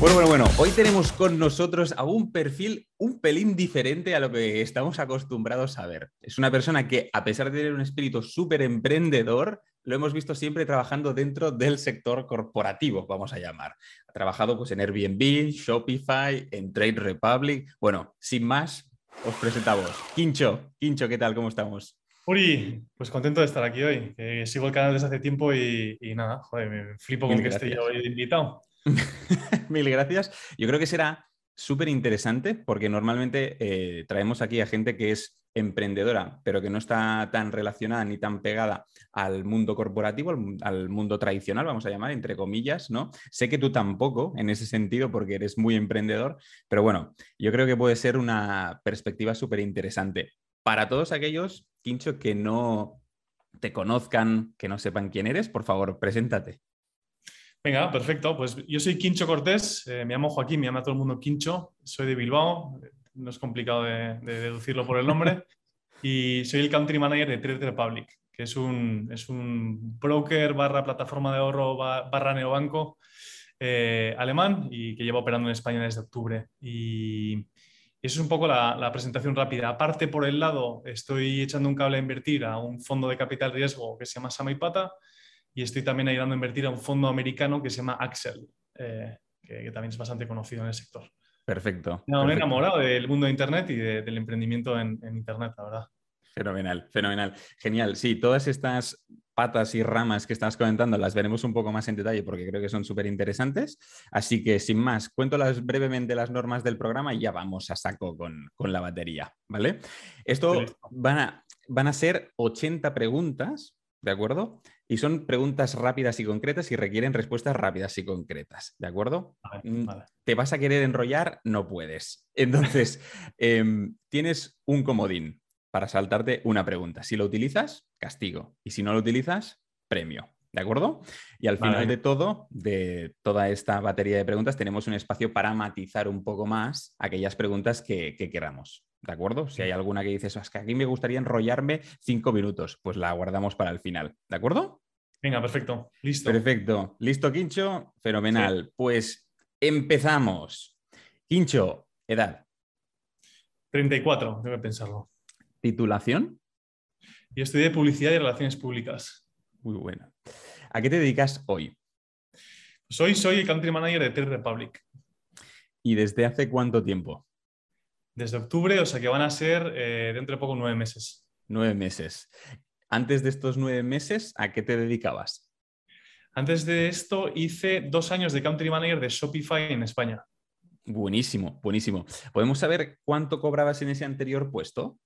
Bueno. Hoy tenemos con nosotros a un perfil un pelín diferente a lo que estamos acostumbrados a ver. Es una persona que, a pesar de tener un espíritu súper emprendedor, lo hemos visto siempre trabajando dentro del sector corporativo, vamos a llamar. Ha trabajado pues, en Airbnb, Shopify, en Trade Republic. Bueno, sin más, os presentamos. Quincho, ¿qué tal? ¿Cómo estamos? Uri, pues contento de estar aquí hoy. Sigo el canal desde hace tiempo y nada, joder, me flipo con Mil que esté yo gracias. hoy de invitado. Mil gracias. Yo creo que será súper interesante porque normalmente traemos aquí a gente que es emprendedora, pero que no está tan relacionada ni tan pegada al mundo corporativo, al mundo tradicional, vamos a llamar, entre comillas, ¿no? Sé que tú tampoco en ese sentido porque eres muy emprendedor, pero bueno, yo creo que puede ser una perspectiva súper interesante. Para todos aquellos, Quincho, que no te conozcan, que no sepan quién eres, por favor, preséntate. Venga, perfecto. Pues yo soy Quincho Cortés, me llamo Joaquín, me llama todo el mundo Quincho, soy de Bilbao, no es complicado de deducirlo por el nombre, y soy el Country Manager de Trade Republic, que es un broker barra plataforma de ahorro barra neobanco alemán y que lleva operando en España desde octubre. Y eso es un poco la presentación rápida. Aparte, por el lado, estoy echando un cable a invertir a un fondo de capital riesgo que se llama Samaipata y estoy también ayudando a invertir a un fondo americano que se llama Axel, que también es bastante conocido en el sector. Perfecto, No, me he perfecto. enamorado del mundo de Internet y del emprendimiento en Internet, la verdad. Fenomenal, fenomenal. Genial. Sí, todas estas patas y ramas que estás comentando las veremos un poco más en detalle porque creo que son súper interesantes. Así que, sin más, cuento brevemente las normas del programa y ya vamos a saco con la batería, ¿vale? Estoy Esto listo. van a ser 80 preguntas, ¿de acuerdo? Y son preguntas rápidas y concretas y requieren respuestas rápidas y concretas, ¿de acuerdo? Vale, Mm, vale. ¿Te vas a querer enrollar? No puedes. Entonces, tienes un comodín para saltarte una pregunta. Si lo utilizas, castigo. Y si no lo utilizas, premio. ¿De acuerdo? Y al Vale, final venga. de toda esta batería de preguntas, tenemos un espacio para matizar un poco más aquellas preguntas que queramos. ¿De acuerdo? Si hay alguna que dices, es que aquí me gustaría enrollarme 5 minutos, pues la guardamos para el final. ¿De acuerdo? Venga, perfecto. Listo. Perfecto. ¿Listo, Quincho? Sí. Fenomenal. Pues empezamos. Quincho, edad, 34, tengo que pensarlo. titulación. Yo estudié publicidad y relaciones públicas. Muy buena. ¿A qué te dedicas hoy? Soy el country manager de Trade Republic. ¿Y desde hace cuánto tiempo? Desde octubre, o sea que van a ser dentro de poco 9 meses. 9 meses. Antes de estos 9 meses, ¿a qué te dedicabas? Antes de esto hice 2 años de country manager de Shopify en España. Buenísimo, buenísimo. ¿Podemos saber cuánto cobrabas en ese anterior puesto?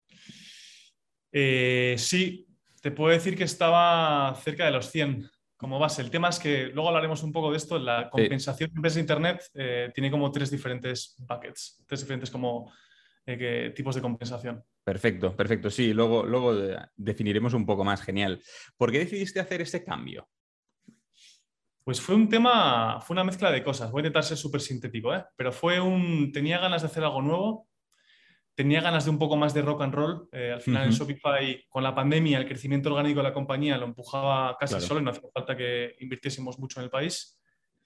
Sí, te puedo decir que estaba cerca de los 100 como base. El tema es que luego hablaremos un poco de esto. La Sí, compensación de empresas de Internet tiene como tres diferentes buckets, tres diferentes como tipos de compensación. perfecto, perfecto. Sí, luego definiremos un poco más. Genial. ¿Por qué decidiste hacer ese cambio? Pues fue una mezcla de cosas. Voy a intentar ser súper sintético, ¿eh? Pero tenía ganas de hacer algo nuevo, tenía ganas de un poco más de rock and roll. Al final en Ujú, Shopify, con la pandemia, el crecimiento orgánico de la compañía lo empujaba casi claro, solo y no hacía falta que invirtiésemos mucho en el país.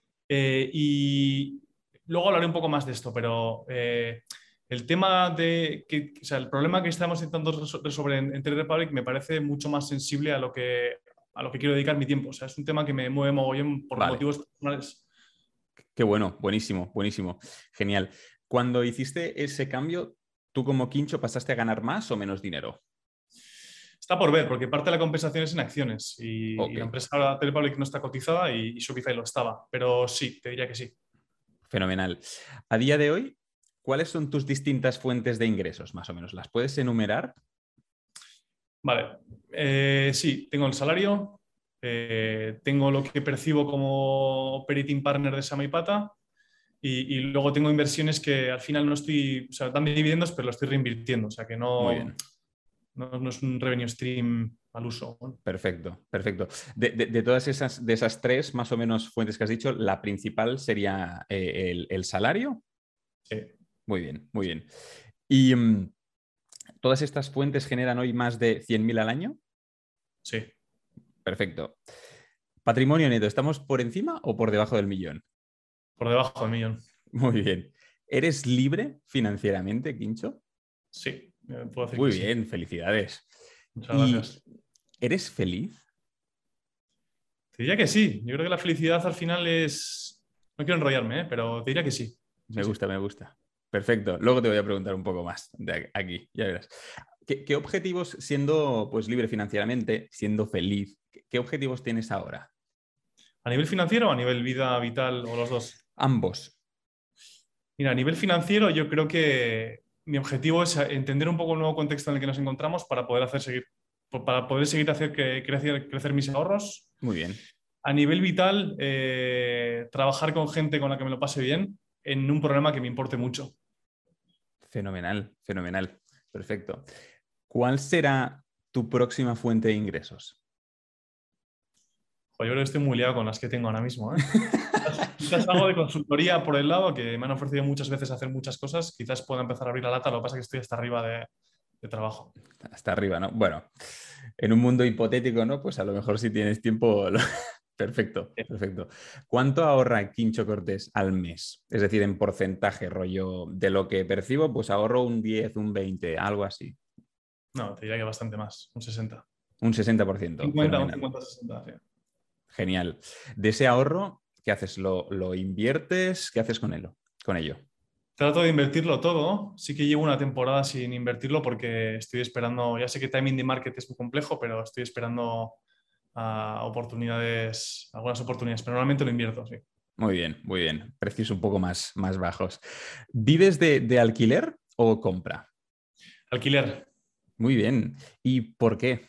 Y luego hablaré un poco más de esto, pero el tema o sea, el problema que estamos intentando resolver en Trade Republic me parece mucho más sensible a lo que quiero dedicar mi tiempo. O sea, es un tema que me mueve mogollón por vale. motivos personales. Qué bueno, buenísimo, buenísimo. Genial. Cuando hiciste ese cambio, ¿tú como Quincho pasaste a ganar más o menos dinero? Está por ver, porque parte de la compensación es en acciones y Ok, la empresa ahora Trade Republic no está cotizada y Shopify lo estaba, pero sí, te diría que sí. fenomenal. A día de hoy, ¿cuáles son tus distintas fuentes de ingresos, más o menos? ¿Las puedes enumerar? Vale, sí, tengo el salario, tengo lo que percibo como operating partner de Samaipata y luego tengo inversiones que al final no estoy, o sea, dan dividendos, pero lo estoy reinvirtiendo, o sea que Muy no, bien, no es un revenue stream al uso. Bueno, perfecto, perfecto. De todas de esas tres, más o menos, fuentes que has dicho, la principal sería el salario. sí, Muy bien, muy bien. ¿Y todas estas fuentes generan hoy más de 100.000 al año? sí. Perfecto. Patrimonio neto, ¿estamos por encima o por debajo del millón? por debajo del millón. Muy bien. ¿Eres libre financieramente, Quincho? Sí, puedo decir Muy que sí. bien, felicidades. Muchas ¿Y gracias. eres feliz? Te diría que sí. Yo creo que la felicidad al final es... No quiero enrollarme, pero te diría que sí. Me Sí, sí. gusta, me gusta. Perfecto. Luego te voy a preguntar un poco más de aquí, ya verás. ¿Qué objetivos, siendo pues libre financieramente, siendo feliz, qué objetivos tienes ahora? ¿A nivel financiero o a nivel vida vital o los dos? Ambos. Mira, a nivel financiero yo creo que mi objetivo es entender un poco el nuevo contexto en el que nos encontramos para poder hacer que crecer mis ahorros. Muy bien. A nivel vital, trabajar con gente con la que me lo pase bien en un problema que me importe mucho. Fenomenal, fenomenal. Perfecto. ¿Cuál será tu próxima fuente de ingresos? Pues yo creo que estoy muy liado con las que tengo ahora mismo, ¿eh? Quizás algo de consultoría por el lado, que me han ofrecido muchas veces hacer muchas cosas. Quizás pueda empezar a abrir la lata, lo que pasa es que estoy hasta arriba de trabajo. Hasta arriba, ¿no? Bueno, en un mundo hipotético, ¿no? Pues a lo mejor si tienes tiempo. Perfecto, perfecto. ¿Cuánto ahorra Quincho Cortés al mes? Es decir, en porcentaje, rollo, de lo que percibo, pues ahorro un 10, un 20, algo así. No, te diría que bastante más, un 60. Un 60%, 50, un fenomenal. 50-60, sí. Genial. De ese ahorro, ¿qué haces? ¿Lo inviertes? ¿Qué haces con él? Con ello. Trato de invertirlo todo. Sí que llevo una temporada sin invertirlo porque estoy esperando, ya sé que timing de market es muy complejo, pero estoy esperando algunas oportunidades, pero normalmente lo invierto, sí. Muy bien, muy bien. Precios un poco más bajos. ¿Vives de alquiler o compra? Alquiler, Muy bien. ¿Y por qué?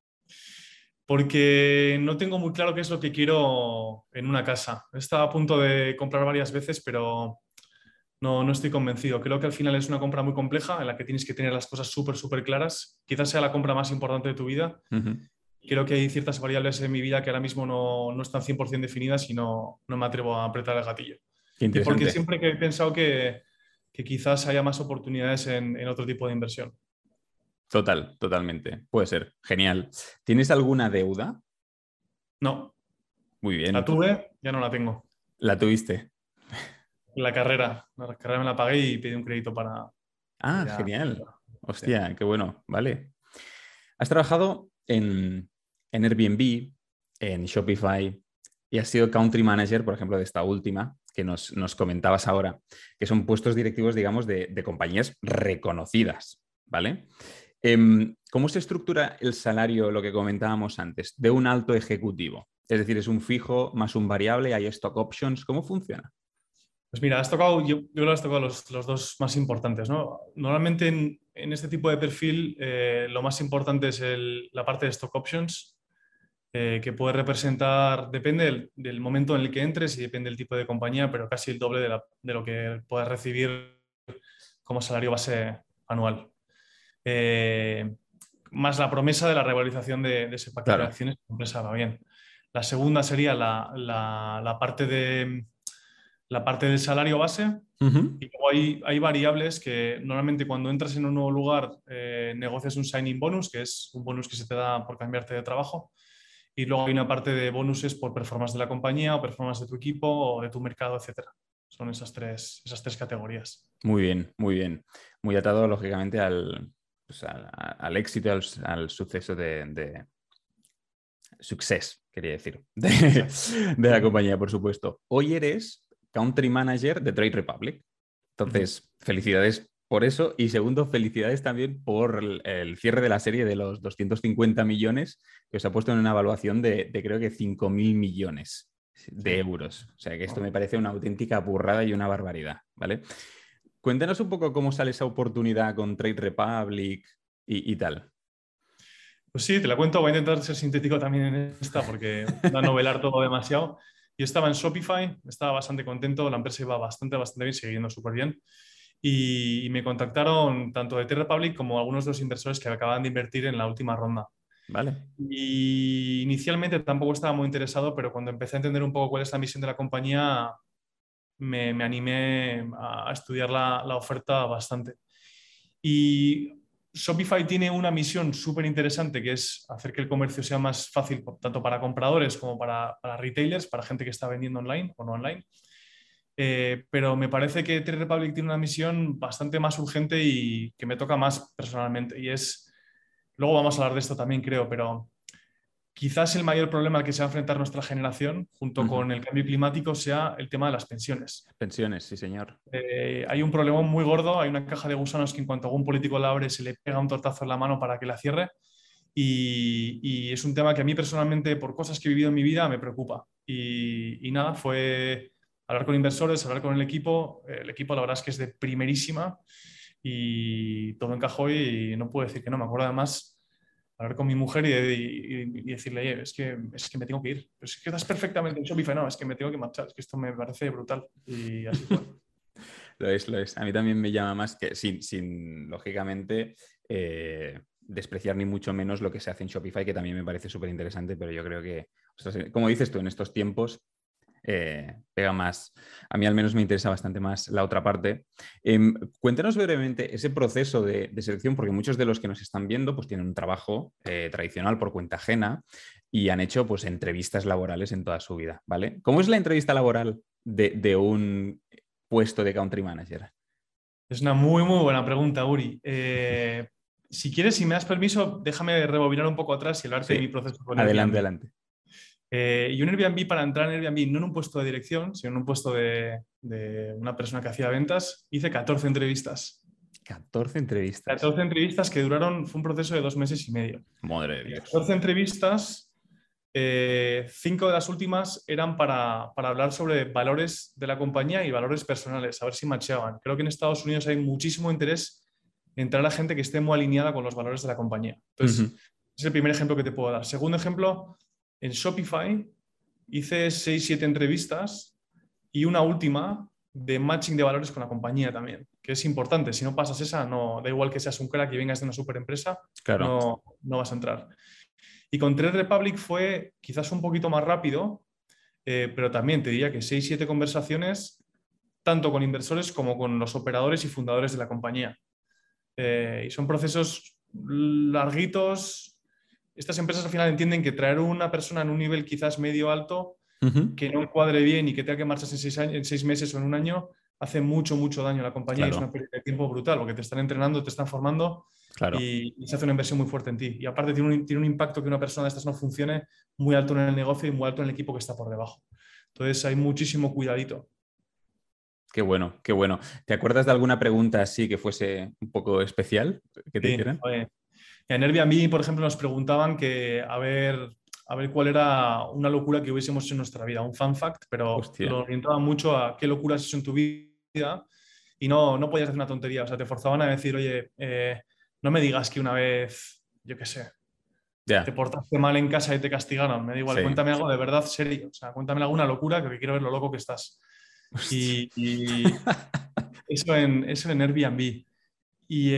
porque no tengo muy claro qué es lo que quiero en una casa. He estado a punto de comprar varias veces, pero no estoy convencido. Creo que al final es una compra muy compleja en la que tienes que tener las cosas súper, súper claras. Quizás sea la compra más importante de tu vida. Ujú. Creo que hay ciertas variables en mi vida que ahora mismo no están 100% definidas y no me atrevo a apretar el gatillo. Qué Y porque interesante. siempre que he pensado que quizás haya más oportunidades en otro tipo de inversión. Totalmente. Puede ser. Genial. ¿Tienes alguna deuda? No, Muy la bien. tuve, ya no la tengo. ¿La tuviste? La carrera me la pagué y pedí un crédito para Ah, ya. genial. Sí. Hostia, qué bueno. Vale. Has trabajado en Airbnb, en Shopify y has sido country manager, por ejemplo, de esta última que nos comentabas ahora, que son puestos directivos, digamos, de compañías reconocidas, ¿vale? ¿Cómo se estructura el salario, lo que comentábamos antes, de un alto ejecutivo? Es decir, ¿es un fijo más un variable? ¿Hay stock options? ¿Cómo funciona? Pues mira, yo creo que has tocado los dos más importantes, ¿no? Normalmente en este tipo de perfil lo más importante es la parte de stock options, que puede representar, depende del momento en el que entres y depende del tipo de compañía, pero casi el doble de lo que puedes recibir como salario base anual. Eh, Más la promesa de la revalorización de ese paquete de Claro. acciones que la empresa va bien. La segunda sería la parte del salario base. Ujú. Y luego hay variables que normalmente cuando entras en un nuevo lugar negocias un signing bonus, que es un bonus que se te da por cambiarte de trabajo. Y luego hay una parte de bonuses por performance de la compañía o performance de tu equipo o de tu mercado, etcétera. Son esas tres categorías. Muy bien, muy bien. Muy atado, lógicamente, pues, al éxito, al suceso de success, quería decir, Exacto. de la compañía, por supuesto. Hoy eres country manager de Trade Republic. Ujú. Entonces, felicidades por eso. Y segundo, felicidades también por el cierre de la serie de los 250 millones que os ha puesto en una evaluación de creo que 5.000 millones Sí. de euros. O sea que esto me Bueno. parece una auténtica burrada y una barbaridad, ¿vale? Cuéntanos un poco cómo sale esa oportunidad con Trade Republic y tal. Pues sí, te la cuento. Voy a intentar ser sintético también en esta porque va a novelar todo demasiado. Yo estaba en Shopify, estaba bastante contento, la empresa iba bastante bien, siguiendo súper bien. Y me contactaron tanto de T-Republic como algunos de los inversores que acababan de invertir en la última ronda. ¿Vale? Y inicialmente tampoco estaba muy interesado, pero cuando empecé a entender un poco cuál es la misión de la compañía, me animé a estudiar la oferta bastante. Y Shopify tiene una misión súper interesante que es hacer que el comercio sea más fácil tanto para compradores como para retailers, para gente que está vendiendo online o no online. pero me parece que Trade Republic tiene una misión bastante más urgente y que me toca más personalmente. Y es, luego vamos a hablar de esto también, creo, pero quizás el mayor problema al que se va a enfrentar nuestra generación, junto Ujú. con el cambio climático, sea el tema de las pensiones. Pensiones, sí, señor. Hay un problema muy gordo, hay una caja de gusanos que en cuanto algún político la abre se le pega un tortazo en la mano para que la cierre y es un tema que a mí personalmente, por cosas que he vivido en mi vida, me preocupa. Y nada, fue hablar con inversores, hablar con el equipo. El equipo la verdad es que es de primerísima y todo encajó y no puedo decir que no. Me acuerdo además hablar con mi mujer y decirle, oye, es que me tengo que ir. Pero es que estás perfectamente en Shopify, no, es que me tengo que marchar, es que esto me parece brutal. Y así fue. Lo es, lo es. A mí también me llama más que, lógicamente, despreciar ni mucho menos lo que se hace en Shopify, que también me parece súper interesante, pero yo creo que, ostras, como dices tú, en estos tiempos pega más. A mí al menos me interesa bastante más la otra parte. Cuéntanos brevemente ese proceso de selección, porque muchos de los que nos están viendo pues tienen un trabajo tradicional por cuenta ajena y han hecho pues entrevistas laborales en toda su vida, ¿vale? ¿Cómo es la entrevista laboral de un puesto de country manager? Es una muy, muy buena pregunta, Uri. Si quieres, si me das permiso, déjame rebobinar un poco atrás y hablarte de mi Sí, proceso con adelante, Airbnb. adelante. Y un Airbnb, para entrar en Airbnb, no en un puesto de dirección, sino en un puesto de una persona que hacía ventas, hice 14 entrevistas. 14 entrevistas. 14 entrevistas que duraron, fue un proceso de 2 meses y medio. Madre de De Dios. 14 entrevistas, 5 de las últimas eran para hablar sobre valores de la compañía y valores personales, a ver si macheaban. Creo que en Estados Unidos hay muchísimo interés en traer a gente que esté muy alineada con los valores de la compañía. Entonces, Ujú. es el primer ejemplo que te puedo dar. Segundo ejemplo, en Shopify hice 6 7 entrevistas y una última de matching de valores con la compañía también, que es importante. Si no pasas esa, no, da igual que seas un crack y vengas de una super empresa, Claro. no vas a entrar. Y con Trade Republic fue quizás un poquito más rápido, pero también te diría que 6 7 conversaciones, tanto con inversores como con los operadores y fundadores de la compañía. Y son procesos larguitos. Estas empresas al final entienden que traer una persona en un nivel quizás medio alto Ujú. que no cuadre bien y que tenga que marcharse en 6 meses o en un año hace mucho, mucho daño a la compañía y es una Claro, pérdida de tiempo brutal porque te están entrenando, te están formando claro. y se hace una inversión muy fuerte en ti. Y aparte tiene un impacto que una persona de estas no funcione muy alto en el negocio y muy alto en el equipo que está por debajo. Entonces hay muchísimo cuidadito. Qué bueno, qué bueno. ¿Te acuerdas de alguna pregunta así que fuese un poco especial que te Sí, hicieran? en Airbnb, por ejemplo, nos preguntaban que a ver cuál era una locura que hubiésemos hecho en nuestra vida, un fun fact, pero Hostia. lo orientaban mucho a qué locura has hecho en tu vida y no podías hacer una tontería. O sea, te forzaban a decir, oye, no me digas que una vez, yo qué sé, te Ya, portaste mal en casa y te castigaron. Me da igual, sí. cuéntame algo de verdad serio. O sea, cuéntame alguna locura que quiero ver lo loco que estás. Hostia. Y eso en Airbnb. Y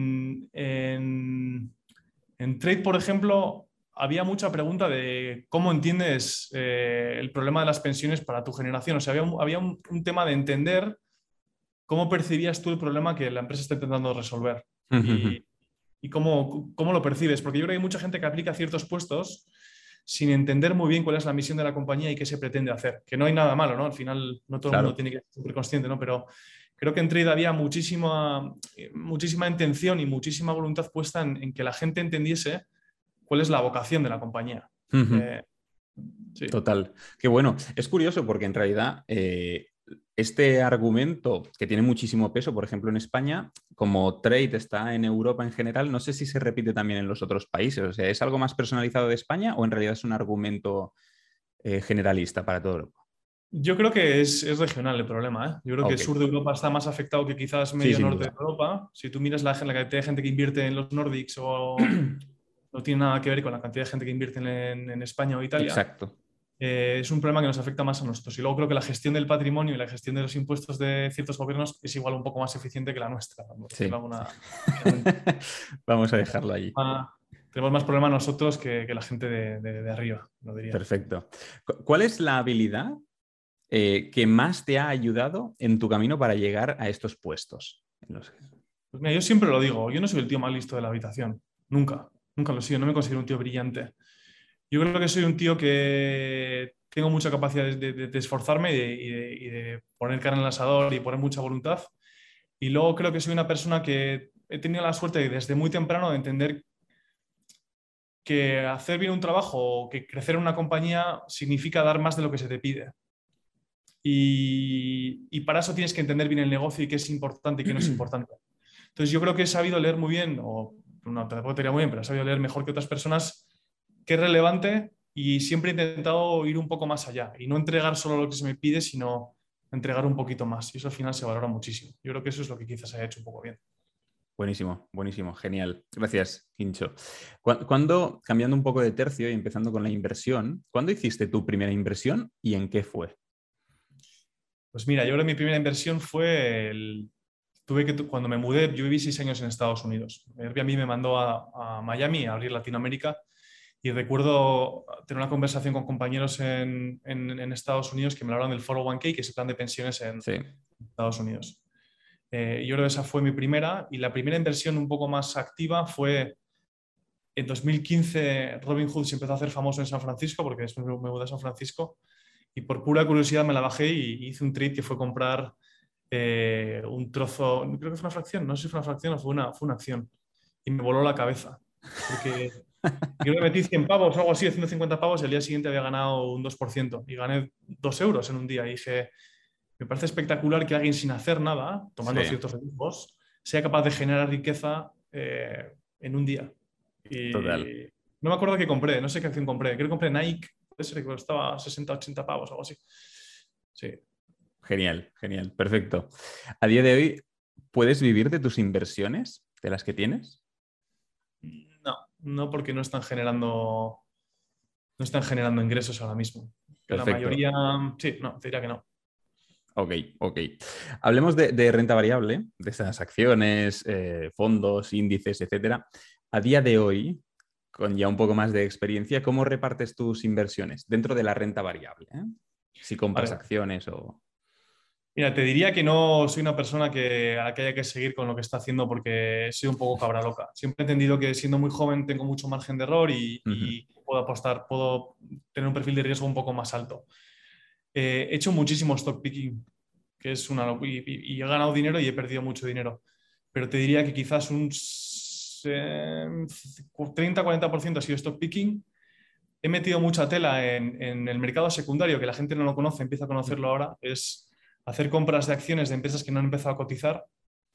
en Trade, por ejemplo, había mucha pregunta de cómo entiendes el problema de las pensiones para tu generación. O sea, había un tema de entender cómo percibías tú el problema que la empresa está intentando resolver y cómo lo percibes. Porque yo creo que hay mucha gente que aplica ciertos puestos sin entender muy bien cuál es la misión de la compañía y qué se pretende hacer. Que no hay nada malo, ¿no? Al final no todo el mundo Claro. tiene que ser súper consciente, ¿no? Pero creo que en Trade había muchísima intención y muchísima voluntad puesta en que la gente entendiese cuál es la vocación de la compañía. Eh, sí. Total. Qué bueno. Es curioso porque en realidad este argumento que tiene muchísimo peso, por ejemplo, en España, como trade está en Europa en general, no sé si se repite también en los otros países. O sea, ¿es algo más personalizado de España o en realidad es un argumento generalista para toda Europa? Yo creo que es regional el problema, ¿eh? Yo creo que el Ok, sur de Europa está más afectado que quizás sí, medio sin norte de duda. Europa. Si tú miras la cantidad de gente que invierte en los Nordics o no tiene nada que ver con la cantidad de gente que invierte en España o Italia, Exacto. es un problema que nos afecta más a nosotros. Y luego creo que la gestión del patrimonio y la gestión de los impuestos de ciertos gobiernos es igual un poco más eficiente que la nuestra, por decirlo Sí. ligeramente. Vamos a dejarlo allí. Ah, tenemos más problemas nosotros que la gente de arriba, lo diría. Perfecto. ¿Cuál es la habilidad que más te ha ayudado en tu camino para llegar a estos puestos? Pues mira, yo siempre lo digo, yo no soy el tío más listo de la habitación, nunca, nunca lo he sido, no me considero un tío brillante. Yo creo que soy un tío que tengo mucha capacidad de esforzarme y de poner carne en el asador y poner mucha voluntad. Y luego creo que soy una persona que he tenido la suerte desde muy temprano de entender que hacer bien un trabajo o que crecer en una compañía significa dar más de lo que se te pide. Y para eso tienes que entender bien el negocio y qué es importante y qué no es importante. Entonces yo creo que he sabido leer muy bien, o no, tampoco te diría muy bien, pero he sabido leer mejor que otras personas qué es relevante y siempre he intentado ir un poco más allá y no entregar solo lo que se me pide, sino entregar un poquito más. Y eso al final se valora muchísimo. Yo creo que eso es lo que quizás haya hecho un poco bien. Buenísimo, buenísimo, genial. Gracias, Quincho. ¿Cuándo, cambiando un poco de tercio y empezando con la inversión, ¿cuándo hiciste tu primera inversión y en qué fue? Pues mira, yo creo que mi primera inversión fue cuando me mudé, yo viví 6 años en Estados Unidos. Airbnb me mandó a Miami a abrir Latinoamérica y recuerdo tener una conversación con compañeros en Estados Unidos que me hablaron del 401k, que es el plan de pensiones en Sí. Estados Unidos. Yo creo que esa fue mi primera y la primera inversión un poco más activa fue en 2015. Robinhood se empezó a hacer famoso en San Francisco porque después me mudé a San Francisco y por pura curiosidad me la bajé y hice un trade que fue comprar un trozo, creo que fue una fracción, no sé si fue una fracción o fue una acción y me voló la cabeza porque yo le metí 100 pavos o algo así, 150 pavos y al día siguiente había ganado un 2% y gané 2 euros en un día y dije, me parece espectacular que alguien sin hacer nada, tomando Sí, ciertos riesgos, sea capaz de generar riqueza en un día. total. Y no me acuerdo qué compré, no sé qué acción compré. Creo que compré Nike, puede ser que costaba 60, 80 pavos, algo así. Sí. Genial, genial, perfecto. A día de hoy, ¿puedes vivir de tus inversiones, de las que tienes? No, no porque no están generando ingresos ahora mismo. Que la Perfecto. mayoría, sí, no, te diría que no. Ok, ok. Hablemos de renta variable, de esas acciones, fondos, índices, etcétera. A día de hoy, con ya un poco más de experiencia, ¿cómo repartes tus inversiones dentro de la renta variable? Si compras Vale. acciones o... Mira, te diría que no soy una persona a la que haya que seguir con lo que está haciendo porque soy un poco cabra loca. Siempre he entendido que siendo muy joven tengo mucho margen de error Ujú. y puedo apostar, puedo tener un perfil de riesgo un poco más alto. He hecho muchísimo stock picking, que es y he ganado dinero y he perdido mucho dinero. Pero te diría que quizás un 30-40% ha sido stock picking. He metido mucha tela en el mercado secundario, que la gente no lo conoce, empieza a conocerlo ahora. Es hacer compras de acciones de empresas que no han empezado a cotizar.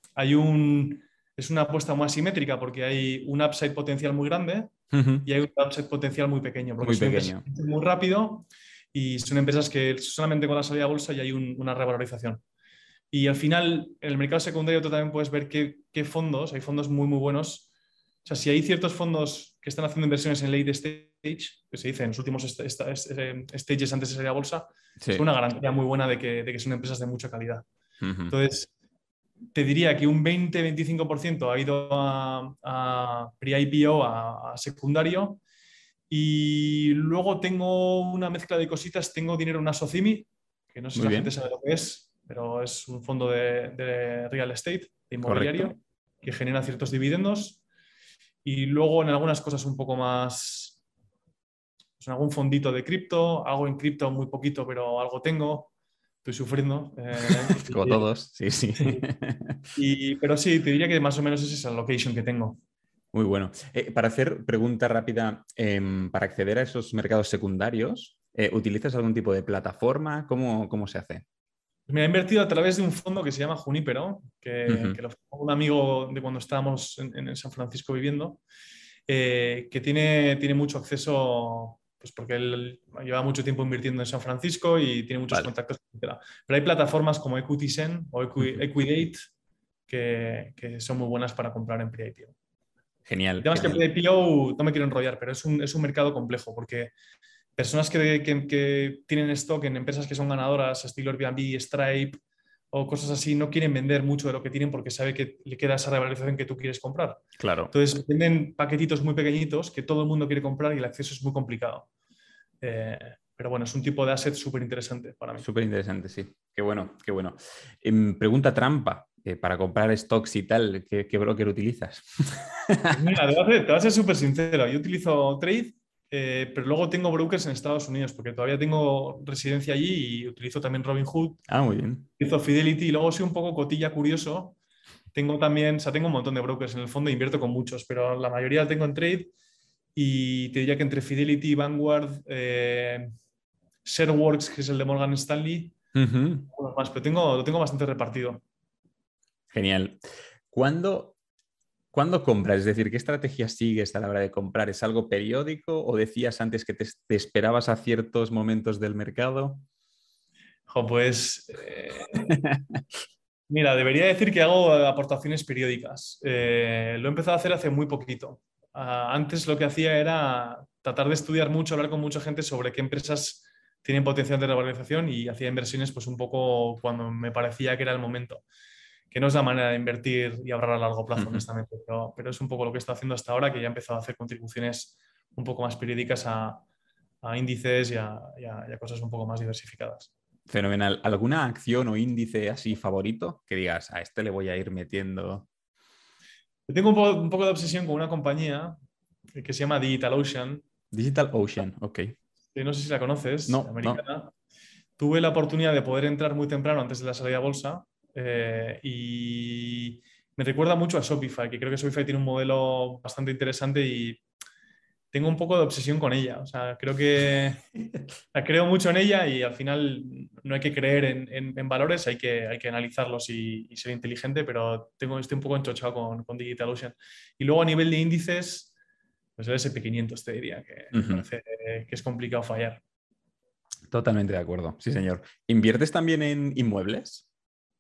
Es una apuesta muy asimétrica porque hay un upside potencial muy grande Ujú. y hay un upside potencial muy pequeño, porque Muy son empresas pequeño. que crecen muy rápido y son empresas que solamente con la salida a bolsa ya hay una revalorización. Y al final, en el mercado secundario tú también puedes ver qué fondos, hay fondos muy, muy buenos. O sea, si hay ciertos fondos que están haciendo inversiones en late stage, que se dice en los últimos stages antes de salir a bolsa, Sí. son una garantía muy buena de que son empresas de mucha calidad. Ujú. Entonces, te diría que un 20-25% ha ido a pre-IPO, a secundario, y luego tengo una mezcla de cositas. Tengo dinero en una Socimi, que no sé si Muy la gente bien. sabe lo que es, pero es un fondo de real estate, de Correcto. inmobiliario, que genera ciertos dividendos. Y luego en algunas cosas un poco más, pues en algún fondito de cripto, algo en cripto muy poquito, pero algo tengo. Estoy sufriendo. Como todos, sí, sí. Pero sí, te diría que más o menos esa es la location que tengo. Muy bueno. Para hacer pregunta rápida, para acceder a esos mercados secundarios, ¿utilizas algún tipo de plataforma? ¿Cómo se hace? Me he invertido a través de un fondo que se llama Junípero, que Ujú. lo fundó un amigo de cuando estábamos en San Francisco viviendo, que tiene mucho acceso, pues porque él lleva mucho tiempo invirtiendo en San Francisco y tiene muchos Vale. contactos, etcétera. Pero hay plataformas como EquityZen o Ujú. Equidate que son muy buenas para comprar en pre-IPO. El Genial, tema es que genial. pre-IPO, no me quiero enrollar, pero es un mercado complejo porque personas que tienen stock en empresas que son ganadoras, estilo Airbnb, Stripe o cosas así, no quieren vender mucho de lo que tienen porque sabe que le queda esa revalorización que tú quieres comprar. Claro. Entonces, venden paquetitos muy pequeñitos que todo el mundo quiere comprar y el acceso es muy complicado. Eh, pero bueno, es un tipo de asset súper interesante para mí. Súper interesante, sí. Qué bueno, qué bueno. Pregunta trampa. Para comprar stocks y tal, ¿qué broker utilizas? Pues mira, te voy a ser súper sincero. Yo utilizo Trade pero luego tengo brokers en Estados Unidos porque todavía tengo residencia allí y utilizo también Robinhood, Ah, muy bien. utilizo Fidelity y luego soy un poco cotilla curioso. Tengo también, o sea, tengo un montón de brokers en el fondo e invierto con muchos, pero la mayoría la tengo en trade y te diría que entre Fidelity, Vanguard, Shareworks, que es el de Morgan Stanley, Ujú. unos más, pero lo tengo bastante repartido. Genial. ¿Cuándo, cuándo compras? Es decir, ¿qué estrategia sigues a la hora de comprar? ¿Es algo periódico o decías antes que te esperabas a ciertos momentos del mercado? Jo, pues mira, debería decir que hago aportaciones periódicas. Lo he empezado a hacer hace muy poquito. Antes lo que hacía era tratar de estudiar mucho, hablar con mucha gente sobre qué empresas tienen potencial de revalorización y hacía inversiones pues un poco cuando me parecía que era el momento, que no es la manera de invertir y ahorrar a largo plazo, Ujú. honestamente, pero es un poco lo que estoy haciendo hasta ahora, que ya he empezado a hacer contribuciones un poco más periódicas a índices y a cosas un poco más diversificadas. Fenomenal. ¿Alguna acción o índice así favorito que digas, a este le voy a ir metiendo? Yo tengo un poco de obsesión con una compañía que se llama DigitalOcean. Digital Ocean, ok. No sé si la conoces, No, no. americana. Tuve la oportunidad de poder entrar muy temprano antes de la salida a bolsa y me recuerda mucho a Shopify, que creo que Shopify tiene un modelo bastante interesante y tengo un poco de obsesión con ella. O sea, creo mucho en ella y al final no hay que creer en valores, hay que analizarlos y ser inteligente, pero estoy un poco enchochado con DigitalOcean. Y luego a nivel de índices, pues el SP 500 te diría que me Ujú. parece que es complicado fallar. Totalmente de acuerdo, sí, señor. ¿Inviertes también en inmuebles?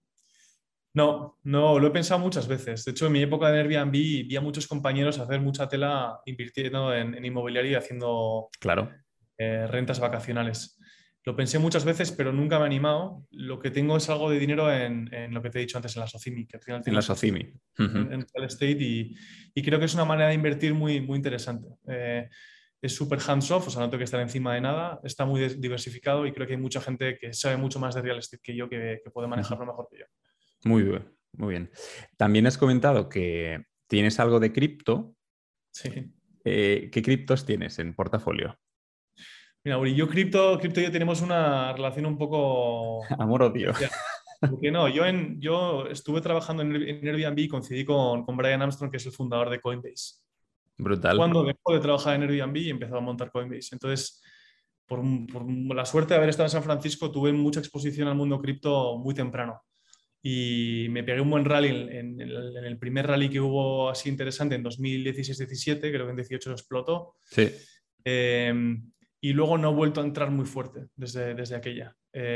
No, no, lo he pensado muchas veces. De hecho, en mi época de Airbnb vi a muchos compañeros hacer mucha tela invirtiendo en inmobiliario y haciendo Claro, rentas vacacionales. Lo pensé muchas veces, pero nunca me he animado. Lo que tengo es algo de dinero en lo que te he dicho antes, en la SOCIMI, que al final en tengo la exposición Socimi. Ujú. en real estate y creo que es una manera de invertir muy, muy interesante. Es súper hands-off, o sea, no tengo que estar encima de nada, está muy diversificado y creo que hay mucha gente que sabe mucho más de real estate que yo que puede Ujú. manejarlo mejor que yo. Muy bien, muy bien. También has comentado que tienes algo de cripto. Sí. ¿Qué criptos tienes en portafolio? Mira, Uri, cripto y yo tenemos una relación un poco Amor-odio. especial. Porque no, yo estuve trabajando en Airbnb y coincidí con Brian Armstrong, que es el fundador de Coinbase. Brutal. Cuando dejó de trabajar en Airbnb y empezó a montar Coinbase. Entonces, por la suerte de haber estado en San Francisco, tuve mucha exposición al mundo cripto muy temprano. Y me pegué un buen rally en el primer rally que hubo así interesante en 2016-17, creo que en 18 explotó. Sí. Eh, y luego no he vuelto a entrar muy fuerte desde aquella.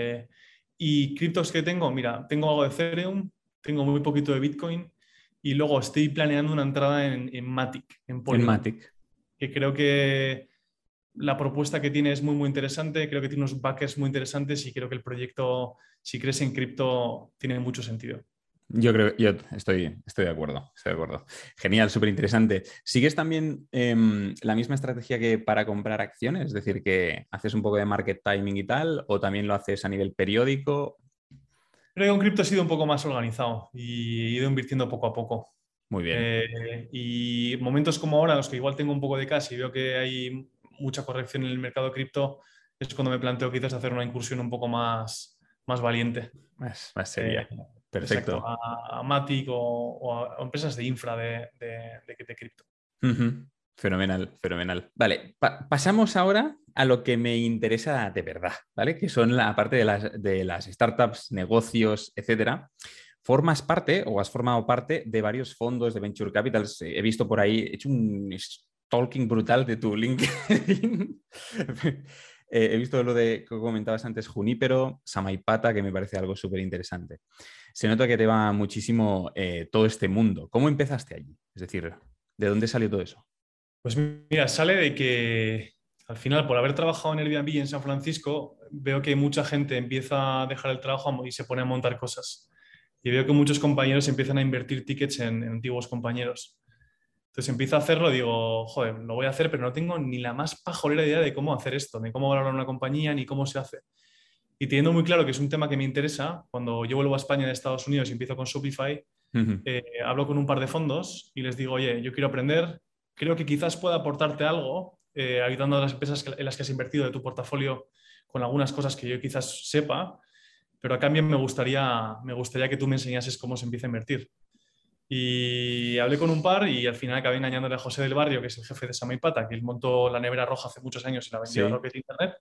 Y criptos que tengo, mira, tengo algo de Ethereum, tengo muy poquito de Bitcoin y luego estoy planeando una entrada en Matic, en En Polygon, Matic. que creo que la propuesta que tiene es muy, muy interesante, creo que tiene unos backers muy interesantes y creo que el proyecto, si crees en cripto, tiene mucho sentido. Yo creo, yo estoy de acuerdo, estoy de acuerdo. Genial, súper interesante. ¿Sigues también la misma estrategia que para comprar acciones? Es decir, que haces un poco de market timing y tal, o también lo haces a nivel periódico. Creo que con cripto he sido un poco más organizado y he ido invirtiendo poco a poco. Muy bien. Y momentos como ahora, en los que igual tengo un poco de cash y veo que hay mucha corrección en el mercado cripto, es cuando me planteo quizás hacer una incursión un poco más valiente. Más Eh, sería. exacto, Perfecto. a Matic o a empresas de infra de cripto. Ujú. Fenomenal, fenomenal. Vale, pasamos ahora a lo que me interesa de verdad, ¿vale? Que son la parte de las startups, negocios, etcétera. ¿Formas parte o has formado parte de varios fondos de Venture Capitals? He visto por ahí, he hecho un stalking brutal de tu LinkedIn. He visto lo de que comentabas antes, Junípero, Samaipata, que me parece algo súper interesante. Se nota que te va muchísimo todo este mundo. ¿Cómo empezaste allí? Es decir, ¿de dónde salió todo eso? Pues mira, sale de que al final, por haber trabajado en Airbnb en San Francisco, veo que mucha gente empieza a dejar el trabajo y se pone a montar cosas. Y veo que muchos compañeros empiezan a invertir tickets en antiguos compañeros. Entonces empiezo a hacerlo y digo, joder, lo voy a hacer, pero no tengo ni la más pajolera idea de cómo hacer esto, ni cómo valorar una compañía, ni cómo se hace. Y teniendo muy claro que es un tema que me interesa, cuando yo vuelvo a España de Estados Unidos y empiezo con Shopify, Ujú. hablo con un par de fondos y les digo, oye, yo quiero aprender, creo que quizás pueda aportarte algo, ayudando a las empresas en las que has invertido de tu portafolio con algunas cosas que yo quizás sepa, pero a cambio me gustaría que tú me enseñases cómo se empieza a invertir. Y hablé con un par y al final acabé engañándole a José del Barrio, que es el jefe de Samaipata, que él montó la nevera roja hace muchos años y la vendió a Sí. Rocket Internet.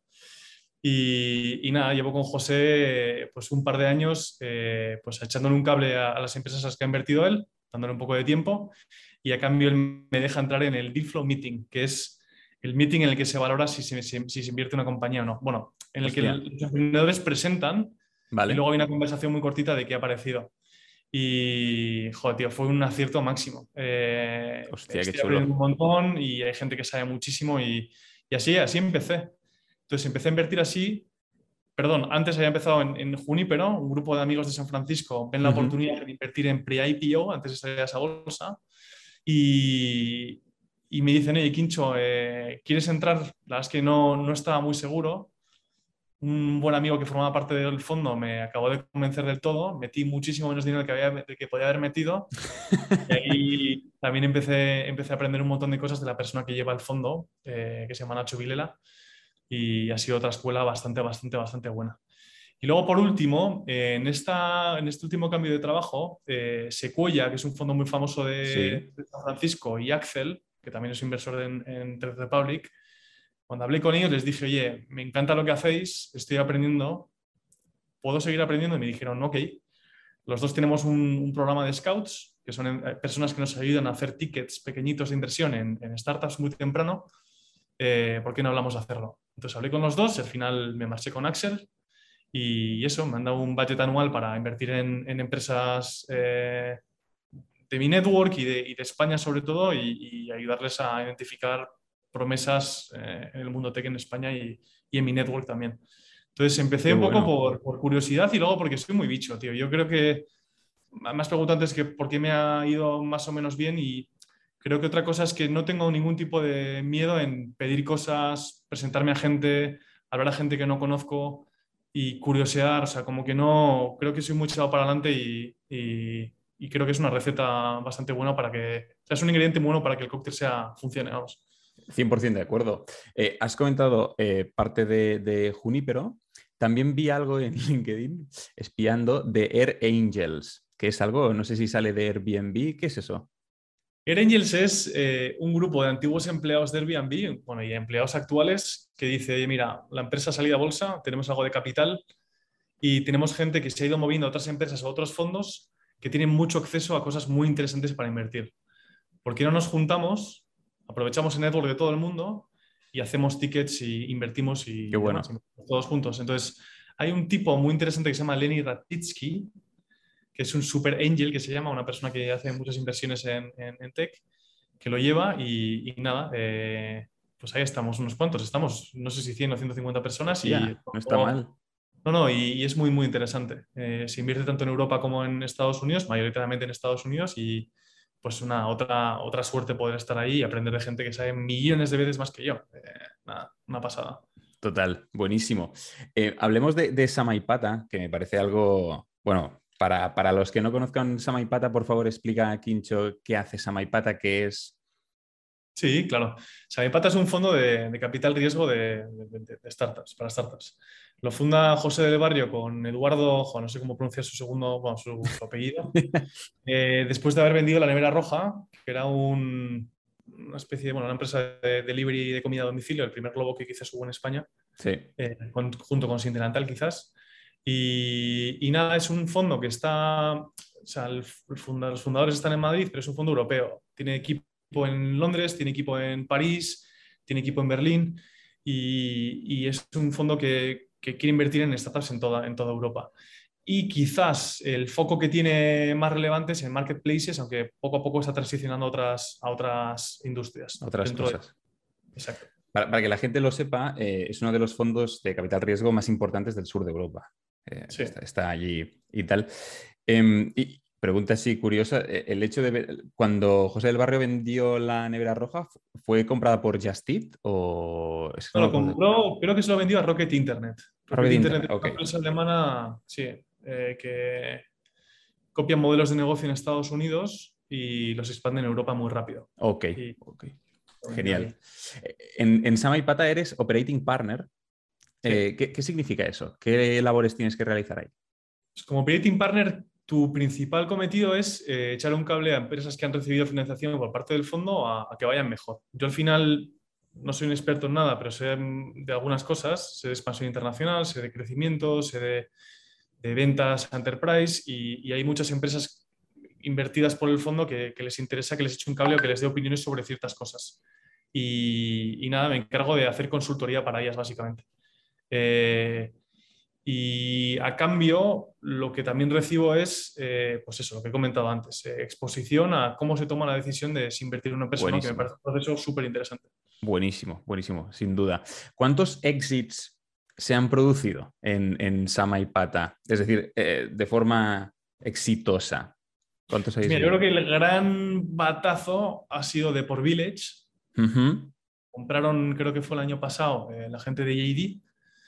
Y nada, llevo con José pues un par de años pues echándole un cable a las empresas a las que ha invertido él, dándole un poco de tiempo y a cambio él me deja entrar en el Deal Flow Meeting, que es el meeting en el que se valora si se invierte en una compañía o no. Bueno, en el que Hostia. los emprendedores presentan y Vale. luego hay una conversación muy cortita de qué ha parecido. Y, joder, tío, fue un acierto máximo. Hostia, qué Estoy aprendiendo chulo. un montón y hay gente que sabe muchísimo y así empecé. Entonces empecé a invertir así. Perdón, antes había empezado en Junípero, un grupo de amigos de San Francisco ven la Ujú. oportunidad de invertir en pre-IPO antes de salir a esa bolsa y, y me dicen, oye, Quincho, ¿quieres entrar? La verdad es que no estaba muy seguro. Un buen amigo que formaba parte del fondo me acabó de convencer del todo, metí muchísimo menos dinero del que podía haber metido y ahí también empecé a aprender un montón de cosas de la persona que lleva el fondo, que se llama Nacho Vilela, y ha sido otra escuela bastante, bastante, bastante buena. Y luego, por último, en este último cambio de trabajo, Sequoia, que es un fondo muy famoso Sí. de San Francisco, y Axel, que también es inversor en Trade Republic, cuando hablé con ellos les dije, oye, me encanta lo que hacéis, estoy aprendiendo, ¿puedo seguir aprendiendo? Y me dijeron, ok. Los dos tenemos un programa de scouts, que son personas que nos ayudan a hacer tickets pequeñitos de inversión en startups muy temprano. ¿Por qué no hablamos de hacerlo? Entonces hablé con los dos y al final me marché con Axel y eso, me han dado un budget anual para invertir en empresas de mi network y de España sobre todo y ayudarles a identificar promesas en el mundo tech en España y en mi network también. Entonces empecé Qué un poco bueno. por curiosidad y luego porque soy muy bicho, tío. Yo creo que me has preguntado antes que por qué me ha ido más o menos bien y creo que otra cosa es que no tengo ningún tipo de miedo en pedir cosas, presentarme a gente, hablar a gente que no conozco y curiosear, o sea, como que no, creo que soy muy echado para adelante y creo que es una receta bastante buena para que, o sea, es un ingrediente bueno para que el cóctel funcione, vamos. 100% de acuerdo. Has comentado parte de Junípero. También vi algo en LinkedIn espiando de Air Angels, que es algo, no sé si sale de Airbnb. ¿Qué es eso? Air Angels es un grupo de antiguos empleados de Airbnb, bueno, y empleados actuales que dice, oye, mira, la empresa ha salido a bolsa, tenemos algo de capital y tenemos gente que se ha ido moviendo a otras empresas o a otros fondos que tienen mucho acceso a cosas muy interesantes para invertir. ¿Por qué no nos juntamos, aprovechamos el network de todo el mundo y hacemos tickets y invertimos Qué y demás, bueno. invertimos todos juntos? Entonces, hay un tipo muy interesante que se llama Lenny Ratitsky, que es un super angel que se llama, una persona que hace muchas inversiones en tech, que lo lleva y nada, pues ahí estamos unos cuantos, estamos no sé si 100 o 150 personas y Hostia, no está mal. no, no, y es muy, muy interesante. Se invierte tanto en Europa como en Estados Unidos, mayoritariamente en Estados Unidos, y pues otra suerte poder estar ahí y aprender de gente que sabe millones de veces más que yo. Nada, una pasada. Total, buenísimo. Hablemos de Samaipata, que me parece algo, bueno, para los que no conozcan Samaipata, por favor explica a Quincho qué hace Samaipata, qué es. Sí, claro. Samipata es un fondo de capital riesgo de startups, para startups. Lo funda José del Barrio con Eduardo, no sé cómo pronunciar su segundo, bueno, su apellido, después de haber vendido la Nevera Roja, que era una especie de, bueno, una empresa de delivery de comida a domicilio, el primer globo que quizás hubo en España, Sí, junto con Sintenantal quizás. Y nada, es un fondo que está, o sea, los fundadores están en Madrid, pero es un fondo europeo. Tiene equipo en Londres, tiene equipo en París, tiene equipo en Berlín y es un fondo que quiere invertir en startups en toda Europa. Y quizás el foco que tiene más relevante es en marketplaces, aunque poco a poco está transicionando a otras industrias otras dentro de... cosas. Exacto. Para que la gente lo sepa, es uno de los fondos de capital riesgo más importantes del sur de Europa. Sí. Está allí y tal. Y pregunta así curiosa, el hecho de cuando José del Barrio vendió la nevera roja, ¿fue comprada por Just Eat o es que No, no lo lo puedo... compró, creo que se lo vendió a Rocket Internet. Rocket Rocket Internet Internet, es ok. una empresa alemana, sí, que copia modelos de negocio en Estados Unidos y los expande en Europa muy rápido. Ok, Y, ok. Genial. En Sama y Pata eres Operating Partner. Sí. ¿Qué significa eso? ¿Qué labores tienes que realizar ahí? Pues como Operating Partner, tu principal cometido es echar un cable a empresas que han recibido financiación por parte del fondo a que vayan mejor. Yo al final no soy un experto en nada, pero sé de algunas cosas. Sé de expansión internacional, sé de crecimiento, sé de ventas a enterprise y hay muchas empresas invertidas por el fondo que les interesa que les eche un cable o que les dé opiniones sobre ciertas cosas. Y nada, me encargo de hacer consultoría para ellas, básicamente. Eh, y a cambio, lo que también recibo es, pues eso, lo que he comentado antes, exposición a cómo se toma la decisión de si invertir en una empresa o no, que me Buenísimo, parece un proceso súper interesante. buenísimo, buenísimo, sin duda. ¿Cuántos exits se han producido en Sama y Pata? Es decir, de forma exitosa. ¿Cuántos Pues habéis mira, yo creo vivido? que el gran batazo ha sido de por Village. Ujú. Compraron, creo que fue el año pasado, la gente de JD.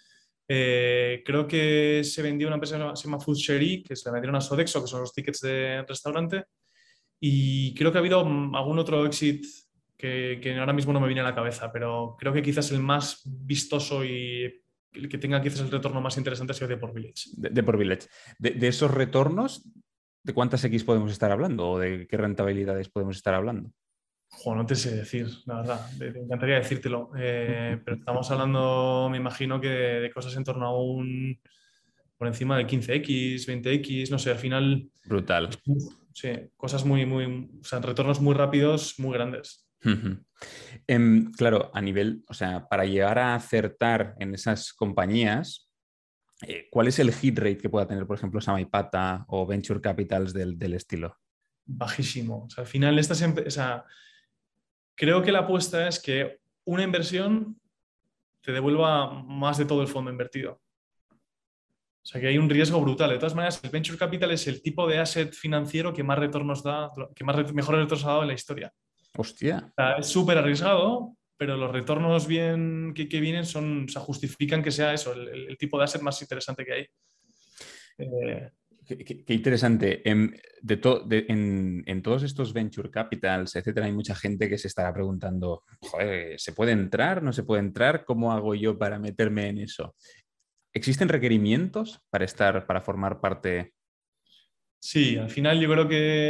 Creo que se vendió una empresa que se llama Food Sherry, que se la vendieron a Sodexo, que son los tickets de restaurante. Y creo que ha habido algún otro exit que ahora mismo no me viene a la cabeza, pero creo que quizás el más vistoso y el que tenga quizás el retorno más interesante ha sido de por Village. De por Village. De esos retornos, ¿de cuántas X podemos estar hablando? ¿O de qué rentabilidades podemos estar hablando? Jo, no te sé decir, la verdad, me encantaría decírtelo, pero estamos hablando, me imagino que de cosas en torno a por encima de 15x, 20x, no sé, al final, Brutal. sí, cosas o sea, retornos muy rápidos, muy grandes. Ujú. Claro, a nivel, o sea, para llegar a acertar en esas compañías, ¿cuál es el hit rate que pueda tener, por ejemplo, Samaipata o Venture Capitals del estilo? Bajísimo. O sea, al final, o sea, creo que la apuesta es que una inversión te devuelva más de todo el fondo invertido. O sea, que hay un riesgo brutal. De todas maneras, el venture capital es el tipo de asset financiero que más retornos da, que mejores retornos ha dado en la historia. Hostia, O sea, es súper arriesgado, pero los retornos que vienen o sea, justifican que sea eso, el tipo de asset más interesante que hay. Eh, qué interesante. En todos estos Venture Capitals, etcétera, hay mucha gente que se estará preguntando, joder, ¿se puede entrar? ¿No se puede entrar? ¿Cómo hago yo para meterme en eso? ¿Existen requerimientos para formar parte? sí, al final yo creo que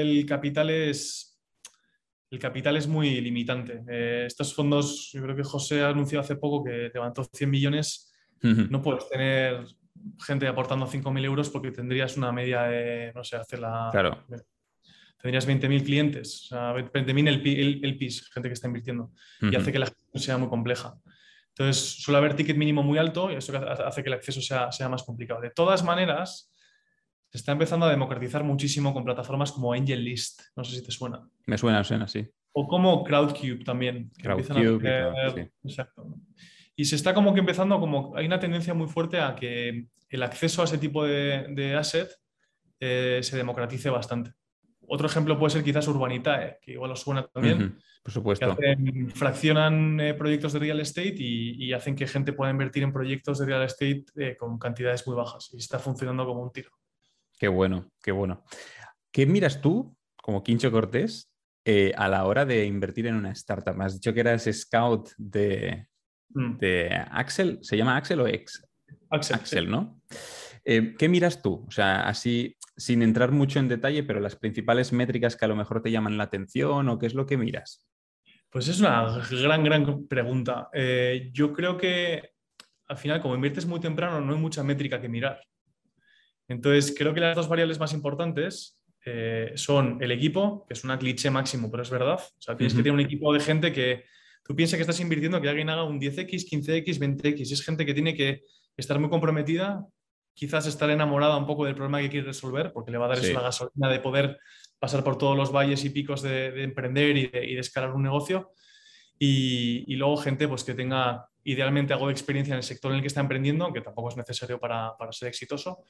el capital es muy limitante. Estos fondos, yo creo que José ha anunciado hace poco que levantó 100 millones. Ujú. No puedes tener gente aportando 5.000 euros porque tendrías una media de, no sé, Claro. tendrías 20.000 clientes, o sea, 20.000 LPs, gente que está invirtiendo, y hace Ujú. que la gestión sea muy compleja. Entonces, suele haber ticket mínimo muy alto y eso hace que el acceso sea más complicado. De todas maneras, se está empezando a democratizar muchísimo con plataformas como AngelList, no sé si te suena. Suena, sí. O como Crowdcube también, que empiezan a Crowdcube y tener... todo, sí. Exacto. Y se está como que empezando, hay una tendencia muy fuerte a que el acceso a ese tipo de asset se democratice bastante. Otro ejemplo puede ser quizás Urbanitae, que igual os suena también, Ujú. Por que supuesto. fraccionan proyectos de real estate y hacen que gente pueda invertir en proyectos de real estate con cantidades muy bajas y está funcionando como un tiro. Qué bueno, qué bueno. ¿Qué miras tú, como Quincho Cortés, a la hora de invertir en una startup? Me has dicho que eras scout Mm. de Axel. ¿Se llama Axel o ex? Axel, sí. Axel, ¿no? ¿Qué miras tú? O sea, así, sin entrar mucho en detalle, pero las principales métricas que a lo mejor te llaman la atención o qué es lo que miras. Pues es una gran pregunta. Yo creo que al final, como inviertes muy temprano, no hay mucha métrica que mirar. Entonces, creo que las dos variables más importantes son el equipo, que es una cliché máximo, pero es verdad. O sea, tienes que Ujú. tener un equipo de gente que tú piensas que estás invirtiendo, que alguien haga un 10x, 15x, 20x. Es gente que tiene que estar muy comprometida, quizás estar enamorada un poco del problema que quiere resolver, porque le va a dar eso la Sí. gasolina de poder pasar por todos los valles y picos de emprender y de escalar un negocio. Y luego gente pues, que tenga idealmente algo de experiencia en el sector en el que está emprendiendo, que tampoco es necesario para ser exitoso.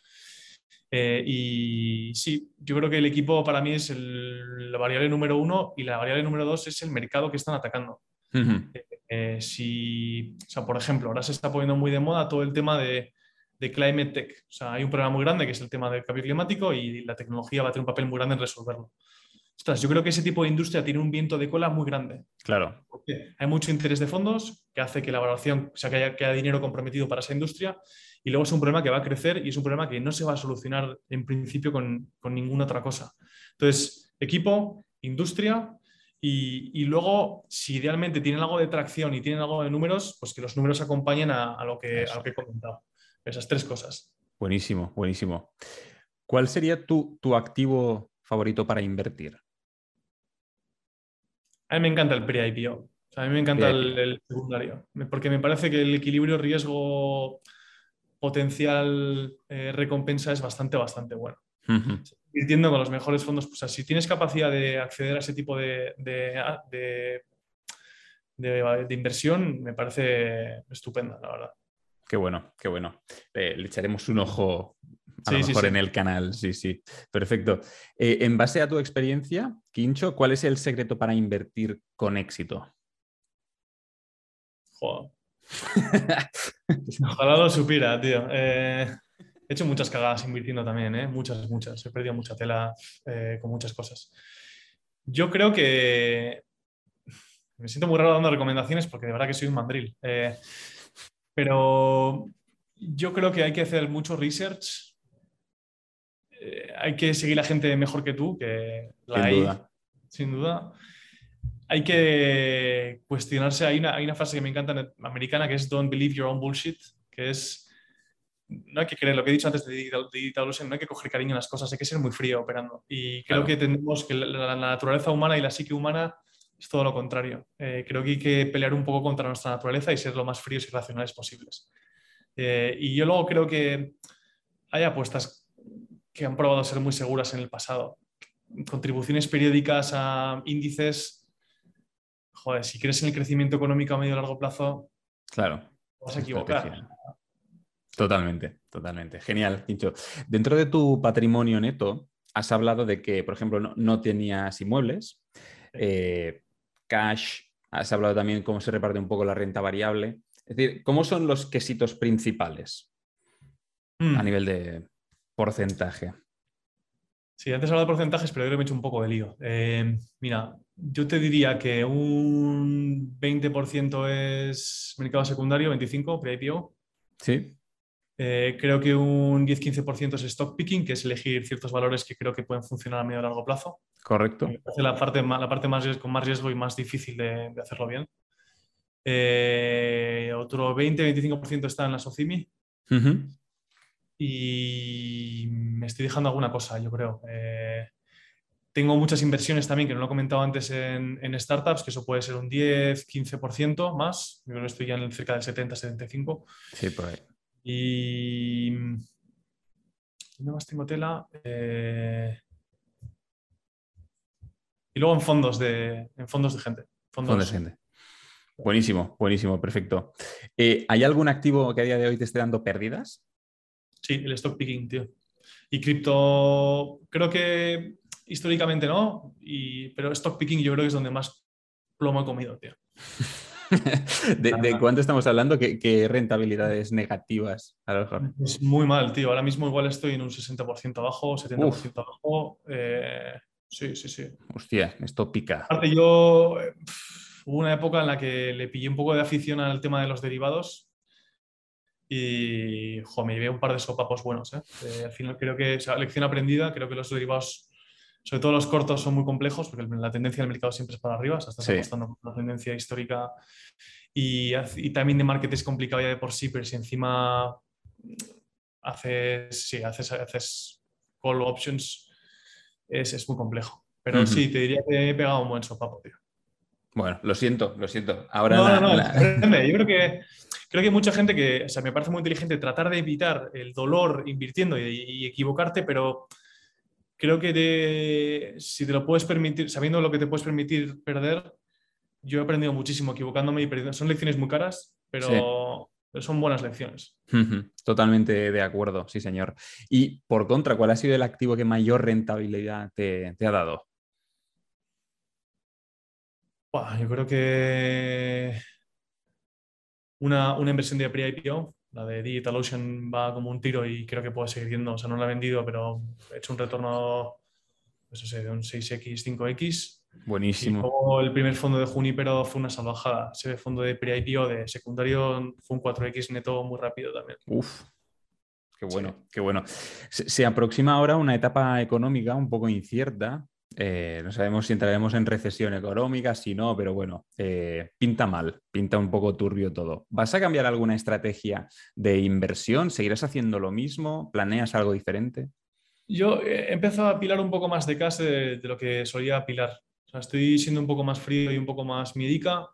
Y sí, yo creo que el equipo para mí es la variable número uno y la variable número dos es el mercado que están atacando. Ujú. O sea, por ejemplo, ahora se está poniendo muy de moda todo el tema de climate tech. O sea, hay un problema muy grande que es el tema del cambio climático y la tecnología va a tener un papel muy grande en resolverlo. ostras, yo creo que ese tipo de industria tiene un viento de cola muy grande. Claro. Porque hay mucho interés de fondos que hace que la valoración, o sea, que haya dinero comprometido para esa industria, y luego es un problema que va a crecer y es un problema que no se va a solucionar en principio con ninguna otra cosa. Entonces, equipo, industria y luego, si idealmente tienen algo de tracción y tienen algo de números, pues que los números acompañen a lo Eso. que he comentado. Esas tres cosas. Buenísimo, buenísimo. ¿Cuál sería tu activo favorito para invertir? A mí me encanta el pre-IPO. O sea, a mí me encanta PIPO. el secundario, porque me parece que el equilibrio riesgo potencial recompensa es bastante bueno. Ujú. Invirtiendo con los mejores fondos, pues, si tienes capacidad de acceder a ese tipo de inversión, me parece estupenda, la verdad. Qué bueno, qué bueno. Le echaremos un ojo a lo Sí, sí, mejor sí. en el canal, sí, sí. Perfecto. En base a tu experiencia, Quincho, ¿cuál es el secreto para invertir con éxito? Joder. Ojalá lo supiera, tío. He hecho muchas cagadas invirtiendo también, ¿eh? Muchas, muchas. He perdido mucha tela con muchas cosas. Yo creo que me siento muy raro dando recomendaciones porque de verdad que soy un mandril. Pero yo creo que hay que hacer mucho research. Hay que seguir a gente mejor que tú, que la Sin hay, duda. sin duda. Hay que cuestionarse. Hay una frase que me encanta americana que es Don't believe your own bullshit, que es no hay que creer, lo que he dicho antes de DigitalOcean, no hay que coger cariño a las cosas, hay que ser muy frío operando. Y creo que Claro. tenemos que la naturaleza humana y la psique humana es todo lo contrario. Creo que hay que pelear un poco contra nuestra naturaleza y ser lo más fríos y racionales posibles. Y yo luego creo que hay apuestas que han probado ser muy seguras en el pasado. Contribuciones periódicas a índices, joder, si crees en el crecimiento económico a medio y largo plazo, Claro. te vas a equivocar. Estrategia. Totalmente, totalmente. Genial, Quincho. Dentro de tu patrimonio neto, has hablado de que, por ejemplo, no tenías inmuebles, eh, cash, has hablado también cómo se reparte un poco la renta variable. Es decir, ¿cómo son los quesitos principales a Mm. nivel de porcentaje? Sí, antes hablaba de porcentajes, pero yo creo que me he hecho un poco de lío. Mira, yo te diría que un 20% es mercado secundario, 25% pre-IPO. ¿Sí? Creo que un 10-15% es stock picking, que es elegir ciertos valores que creo que pueden funcionar a medio y largo plazo. Me ¿Correcto? parece la parte más, con más riesgo y más difícil de hacerlo bien. Otro 20-25% está en la SOCIMI Ujú. y me estoy dejando alguna cosa, yo creo. Tengo muchas inversiones también, que no lo he comentado antes, en startups, que eso puede ser un 10-15% más. Yo creo que estoy ya en cerca del 70-75%. Sí, por ahí. Y ¿dónde más tengo tela? Y luego en fondos de gente. Fondo de Fondos. gente. Buenísimo, buenísimo, perfecto. ¿Hay algún activo que a día de hoy te esté dando pérdidas? Sí, el stock picking, tío. Y cripto, creo que históricamente no, pero stock picking yo creo que es donde más plomo he comido, tío. ¿De cuánto estamos hablando? ¿Qué rentabilidades negativas a lo mejor? Es muy mal, tío. Ahora mismo igual estoy en un 60% abajo, Uf, 70% abajo. Sí, sí, sí. hostia, esto pica. Aparte, yo hubo una época en la que le pillé un poco de afición al tema de los derivados y me llevé un par de sopapos buenos. Al final creo que, o sea, lección aprendida, creo que los derivados, sobre todo los cortos, son muy complejos porque la tendencia del mercado siempre es para arriba, o sea, estás Sí. apostando por una tendencia histórica y también de market es complicado ya de por sí, pero si encima haces call options, es muy complejo. Pero Ujú. sí, te diría que he pegado un buen sopapo, tío. Bueno, lo siento, lo siento. Ahora No, no, no, yo creo que hay mucha gente que, o sea, me parece muy inteligente tratar de evitar el dolor invirtiendo y equivocarte, pero creo que si te lo puedes permitir, sabiendo lo que te puedes permitir perder, yo he aprendido muchísimo equivocándome y perdiendo. Son lecciones muy caras, Sí. pero son buenas lecciones. Ujú. Totalmente de acuerdo, sí, señor. Y por contra, ¿cuál ha sido el activo que mayor rentabilidad te ha dado? Buah, yo creo que una inversión de pre-IPO, la de DigitalOcean va como un tiro y creo que puede seguir yendo. O sea, no la he vendido, pero he hecho un retorno pues no sé, de un 6X, 5X. Y Buenísimo. luego el primer fondo de Junípero fue una salvajada. Ese fondo de pre-IPO de secundario fue un 4X neto muy rápido también. Uf, qué Sí. bueno, qué bueno. Se aproxima ahora una etapa económica un poco incierta. No sabemos si entraremos en recesión económica, si no, pero bueno, pinta mal, pinta un poco turbio todo. ¿Vas a cambiar alguna estrategia de inversión? ¿Seguirás haciendo lo mismo? ¿Planeas algo diferente? Yo he empezado a pilar un poco más de cash de lo que solía pilar. O sea, estoy siendo un poco más frío y un poco más miedica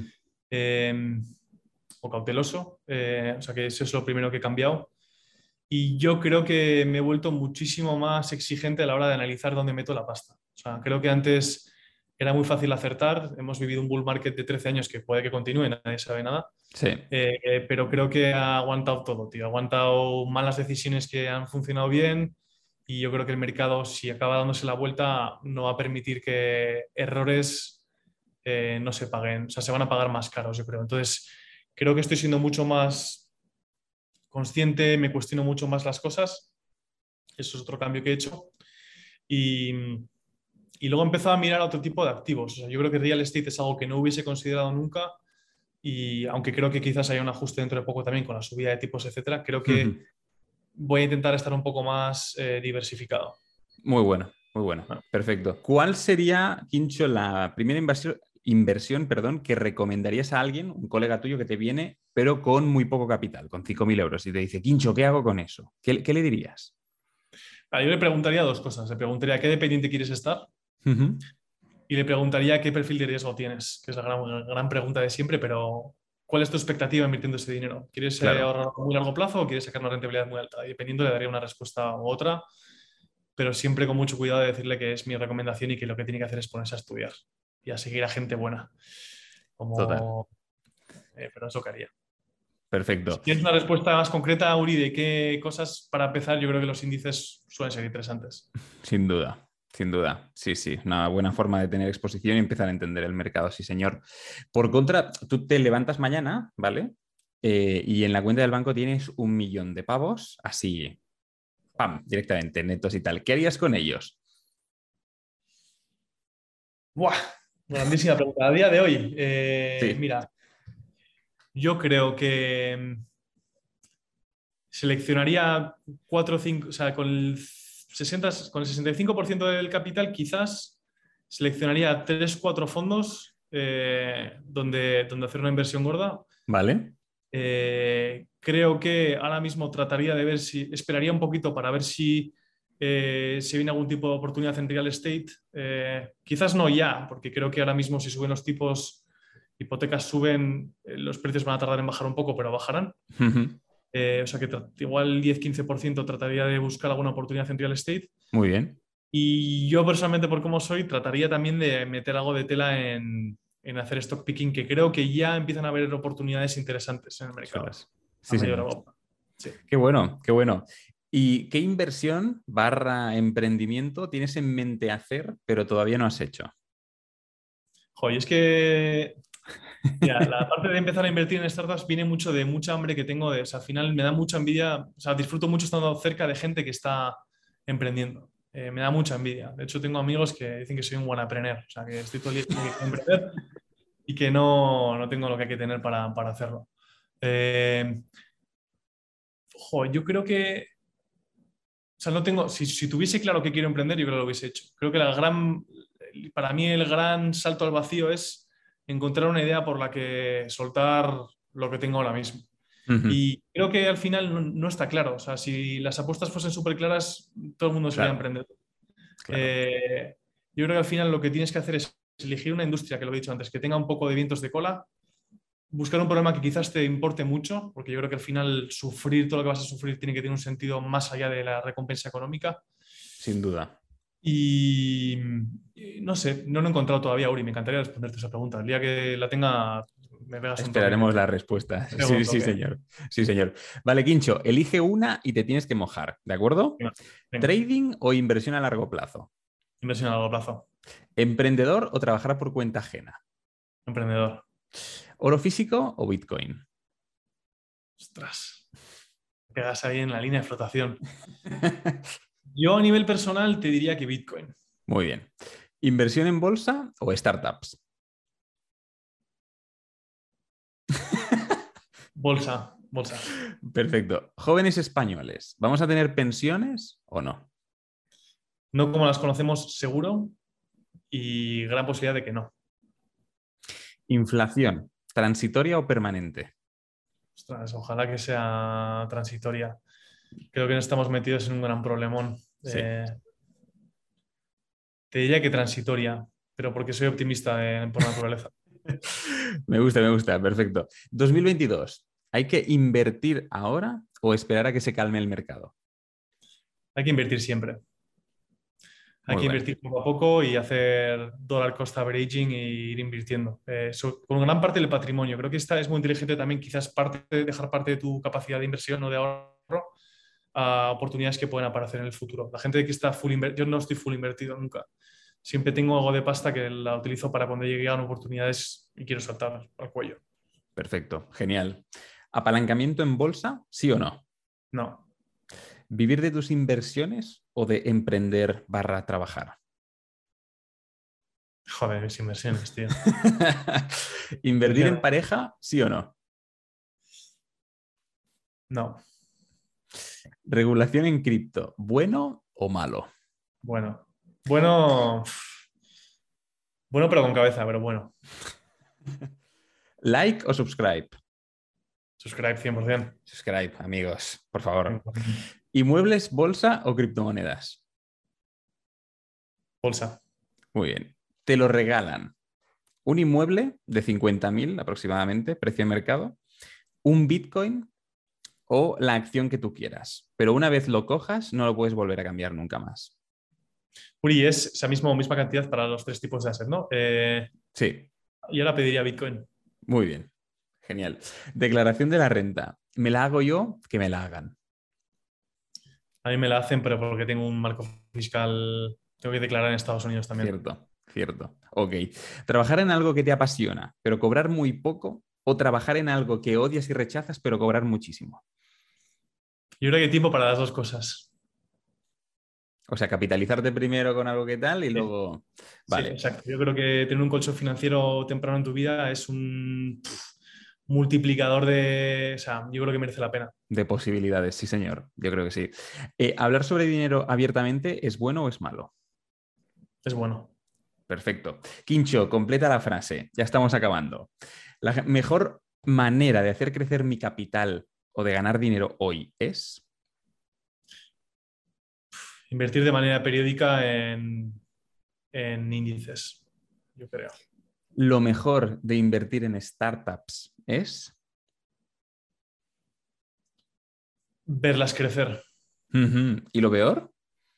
eh, o cauteloso. O sea, que eso es lo primero que he cambiado. Y yo creo que me he vuelto muchísimo más exigente a la hora de analizar dónde meto la pasta. O sea, creo que antes era muy fácil acertar. Hemos vivido un bull market de 13 años que puede que continúe, nadie sabe nada. Sí, Pero creo que ha aguantado todo, tío. Ha aguantado malas decisiones que han funcionado bien y yo creo que el mercado, si acaba dándose la vuelta, no va a permitir que errores no se paguen. O sea, se van a pagar más caros, yo creo. Entonces, creo que estoy siendo mucho más consciente, me cuestiono mucho más las cosas. Eso es otro cambio que he hecho. Y, y luego he empezado a mirar otro tipo de activos. O sea, yo creo que real estate es algo que no hubiese considerado nunca y aunque creo que quizás haya un ajuste dentro de poco también con la subida de tipos, etcétera, creo que voy a intentar estar un poco más diversificado. muy bueno, muy bueno. Bueno, Perfecto. ¿Cuál sería, Quincho, la primera inversión, perdón, que recomendarías a alguien, un colega tuyo que te viene, pero con muy poco capital, con 5.000 euros, y te dice, Quincho, ¿qué hago con eso? ¿Qué le dirías? yo le preguntaría dos cosas. Le preguntaría qué dependiente quieres estar Ujú. y le preguntaría qué perfil de riesgo tienes, que es la gran pregunta de siempre, pero ¿cuál es tu expectativa invirtiendo ese dinero? ¿Quieres Claro, ahorrar a muy largo plazo o quieres sacar una rentabilidad muy alta? Y dependiendo le daría una respuesta u otra, pero siempre con mucho cuidado de decirle que es mi recomendación y que lo que tiene que hacer es ponerse a estudiar y a seguir a gente buena. total. Como, pero eso que haría. Si Perfecto. tienes una respuesta más concreta, Uri, de qué cosas para empezar, yo creo que los índices suelen ser interesantes. Sin duda. Sin duda, sí, sí, una buena forma de tener exposición y empezar a entender el mercado, sí, señor. Por contra, tú te levantas mañana, ¿vale? Y en la cuenta del banco tienes 1 millón de pavos, así, pam, directamente, netos y tal. ¿Qué harías con ellos? ¡Buah! Grandísima pregunta. A día de hoy, Sí, mira, yo creo que seleccionaría 4 o 5, o sea, con el 65% del capital, quizás seleccionaría 3 4 fondos donde hacer una inversión gorda. ¿vale? Creo que ahora mismo trataría de ver si, esperaría un poquito para ver si se viene algún tipo de oportunidad en real estate. Quizás no ya, porque creo que ahora mismo si suben los tipos, hipotecas suben, los precios van a tardar en bajar un poco, pero bajarán. Ujú. O sea que igual 10-15% trataría de buscar alguna oportunidad en real estate. Muy bien. Y yo personalmente, por cómo soy, trataría también de meter algo de tela en hacer stock picking, que creo que ya empiezan a haber oportunidades interesantes en el mercado Chulas. a Sí, medio señor. largo. Sí. Qué bueno, qué bueno. ¿Y qué inversión barra emprendimiento tienes en mente hacer, pero todavía no has hecho? Joder, es que mira, la parte de empezar a invertir en startups viene mucho de mucha hambre que tengo o sea, al final me da mucha envidia, o sea, disfruto mucho estando cerca de gente que está emprendiendo. Me da mucha envidia. De hecho, tengo amigos que dicen que soy un buen aprender, o sea, que estoy todo el día diciendo que quiero emprender y que no tengo lo que hay que tener para hacerlo. Eh, yo creo que, o sea, no tengo, si tuviese claro que quiero emprender, yo creo que lo hubiese hecho. Creo que para mí el gran salto al vacío es encontrar una idea por la que soltar lo que tengo ahora mismo. Ujú. Y creo que al final no está claro. O sea, si las apuestas fuesen súper claras, todo el mundo sería Claro, emprendedor. claro. Eh, yo creo que al final lo que tienes que hacer es elegir una industria, que lo he dicho antes, que tenga un poco de vientos de cola, buscar un problema que quizás te importe mucho, porque yo creo que al final sufrir todo lo que vas a sufrir tiene que tener un sentido más allá de la recompensa económica. Sin duda. Y no sé, no lo he encontrado todavía, Uri. Me encantaría responderte esa pregunta. El día que la tenga, me pegas un toque. Esperaremos la respuesta. Te pego Sí, un sí, toque. señor. Sí, señor. Vale, Quincho, elige una y te tienes que mojar, ¿de acuerdo? Venga, venga. ¿Trading o inversión a largo plazo? Inversión a largo plazo. ¿Emprendedor o trabajar por cuenta ajena? Emprendedor. ¿Oro físico o Bitcoin? Ostras. Me pegas ahí en la línea de flotación. Yo a nivel personal te diría que Bitcoin. Muy bien. ¿Inversión en bolsa o startups? Bolsa, bolsa. Perfecto. Jóvenes españoles, ¿vamos a tener pensiones o no? No como las conocemos, seguro, y gran posibilidad de que no. ¿Inflación, transitoria o permanente? Ostras, ojalá que sea transitoria. Creo que no estamos metidos en un gran problemón. Sí. Te diría que transitoria, pero porque soy optimista por naturaleza. Me gusta, perfecto. 2022, ¿hay que invertir ahora o esperar a que se calme el mercado? Hay que invertir siempre. Hay Muy que bueno. invertir poco a poco y hacer dollar cost averaging e ir invirtiendo. Con gran parte del patrimonio. Creo que esta es muy inteligente también, quizás dejar parte de tu capacidad de inversión o de ahorro a oportunidades que pueden aparecer en el futuro. La gente que está full invertido, yo no estoy full invertido nunca. Siempre tengo algo de pasta que la utilizo para cuando lleguen oportunidades y quiero saltar al cuello. Perfecto, genial. ¿Apalancamiento en bolsa, sí o no? No, ¿Vivir de tus inversiones o de emprender barra trabajar? joder, mis inversiones, tío. ¿Invertir en Inversiones. pareja, sí o no? No, ¿Regulación en cripto, bueno o malo? bueno. Bueno, bueno, pero con cabeza, pero bueno. ¿Like o subscribe? Subscribe 100%. Subscribe, amigos, por favor. 100%. ¿Inmuebles, bolsa o criptomonedas? Bolsa. Muy bien. Te lo regalan. Un inmueble de 50.000 aproximadamente, precio de mercado, un Bitcoin o la acción que tú quieras. Pero una vez lo cojas, no lo puedes volver a cambiar nunca más. Uri, es esa misma cantidad para los tres tipos de asset, ¿no? Sí, Y ahora pediría Bitcoin. muy bien. Genial. Declaración de la renta. ¿Me la hago yo? Que me la hagan. A mí me la hacen, pero porque tengo un marco fiscal, tengo que declarar en Estados Unidos también. Cierto, cierto. Ok. Trabajar en algo que te apasiona, pero cobrar muy poco, o trabajar en algo que odias y rechazas, pero cobrar muchísimo. Yo creo que hay tiempo para las dos cosas. O sea, capitalizarte primero con algo que tal y Sí, luego. sí, Vale, exacto. Yo creo que tener un colchón financiero temprano en tu vida es un multiplicador de... O sea, yo creo que merece la pena. de posibilidades, sí, señor. Yo creo que sí. ¿Hablar sobre dinero abiertamente es bueno o es malo? Es bueno. Perfecto. Quincho, completa la frase. Ya estamos acabando. La mejor manera de hacer crecer mi capital o de ganar dinero hoy es Invertir de manera periódica en índices, yo creo. lo mejor de invertir en startups es. Verlas crecer. Ujú. ¿Y lo peor?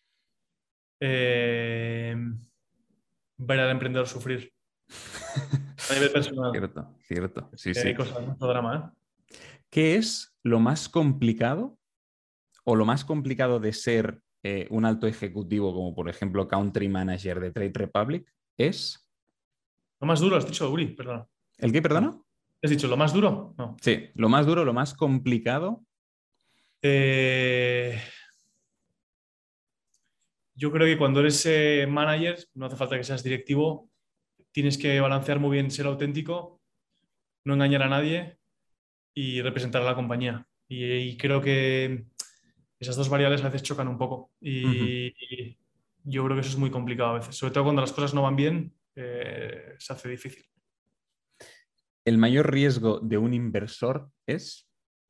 Eh, ver al emprendedor sufrir. A nivel personal. Cierto, cierto. Sí, Hay sí. cosas, mucho drama, ¿eh? ¿Qué es lo más complicado o lo más complicado de ser un alto ejecutivo, como por ejemplo Country Manager de Trade Republic? Es. Lo más duro, has dicho, Uri, perdón. ¿El qué, No. perdona? ¿Has dicho lo más duro? No. Sí, lo más duro, lo más complicado. Eh, yo creo que cuando eres manager, no hace falta que seas directivo, tienes que balancear muy bien ser auténtico, no engañar a nadie y representar a la compañía. Y creo que esas dos variables a veces chocan un poco. Ujú. Y yo creo que eso es muy complicado a veces. Sobre todo cuando las cosas no van bien, se hace difícil. El mayor riesgo de un inversor es.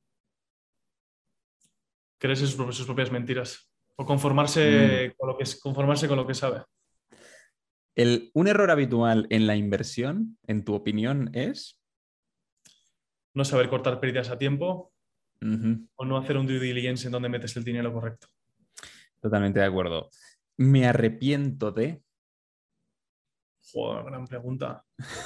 Creerse sus propias mentiras. O Mm. conformarse con lo que sabe. Un error habitual en la inversión, en tu opinión, es. No saber cortar pérdidas a tiempo Ujú. o no hacer un due diligence en donde metes el dinero correcto. Totalmente de acuerdo. Me arrepiento de. Joder, gran pregunta.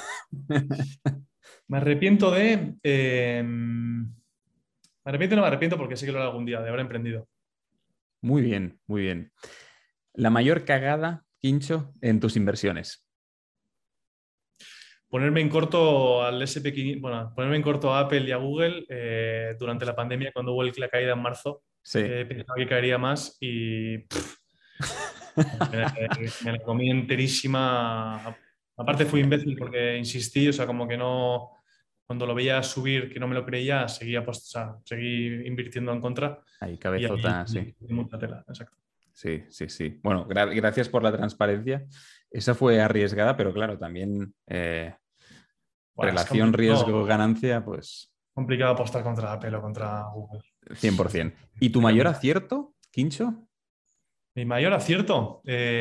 Me arrepiento de... me arrepiento o no me arrepiento porque sé que lo haré algún día, de haber emprendido. Muy bien, muy bien. La mayor cagada, Quincho, en tus inversiones. Ponerme en corto al SP500, bueno, ponerme en corto a Apple y a Google durante la pandemia, cuando hubo la caída en marzo. Sí. Pensaba que caería más y Me la comí enterísima. Aparte fui imbécil porque insistí, o sea, como que no, cuando lo veía subir, que no me lo creía, seguía, pues, o sea, seguí invirtiendo en contra Ahí, y ahí cabezota, sí. mucha tela, exacto. Sí, sí, sí. Bueno, gracias por la transparencia. Esa fue arriesgada, pero claro, también Buah, es relación complicado, riesgo-ganancia, pues complicado apostar contra Apple o contra Google. 100%. ¿Y tu mayor Complicado. acierto, Quincho? Mi mayor acierto,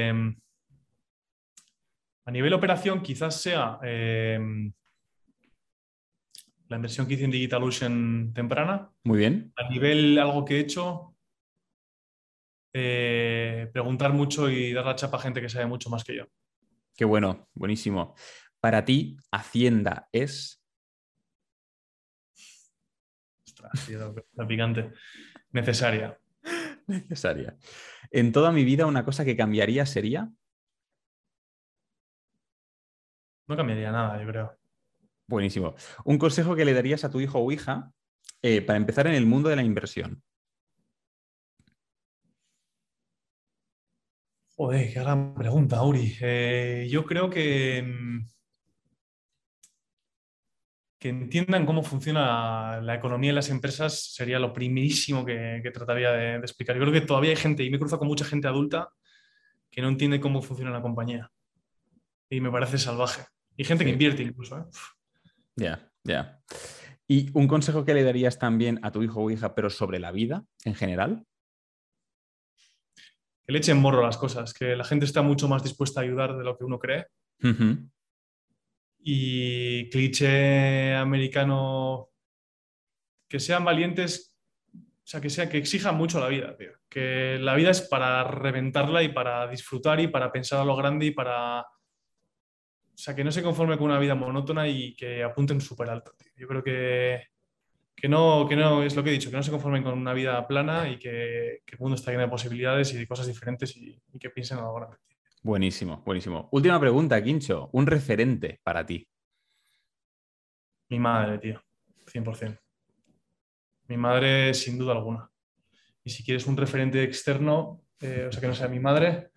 a nivel operación, quizás sea la inversión que hice en DigitalOcean temprana. Muy bien. A nivel algo que he hecho, preguntar mucho y dar la chapa a gente que sabe mucho más que yo. Qué bueno, buenísimo. Para ti, Hacienda es Ostras, tío, la picante. Necesaria. necesaria. En toda mi vida, una cosa que cambiaría sería, No cambiaría nada, yo creo. buenísimo, un consejo que le darías a tu hijo o hija para empezar en el mundo de la inversión. Joder, qué gran pregunta, Uri. Yo creo que entiendan cómo funciona la economía y las empresas sería lo primerísimo que trataría de explicar. Yo creo que todavía hay gente, y me cruzo con mucha gente adulta, que no entiende cómo funciona la compañía. Y me parece salvaje. Y gente que Sí, invierte incluso, ¿eh? ya, ya. ¿Y un consejo que le darías también a tu hijo o hija, pero sobre la vida en general? Que le echen morro a las cosas, que la gente está mucho más dispuesta a ayudar de lo que uno cree. Ujú. Y cliché americano, que sean valientes, o sea, que exijan mucho la vida, tío. Que la vida es para reventarla y para disfrutar y para pensar a lo grande y para... O sea, que no se conforme con una vida monótona y que apunten súper alto, tío. Yo creo que no, es lo que he dicho, que no se conformen con una vida plana y que el mundo está lleno de posibilidades y de cosas diferentes y que piensen a lo grande, tío. Buenísimo, buenísimo. Última pregunta, Quincho. Un referente para ti. Mi madre, tío, 100%. Mi madre, sin duda alguna. Y si quieres un referente externo, o sea, que no sea mi madre,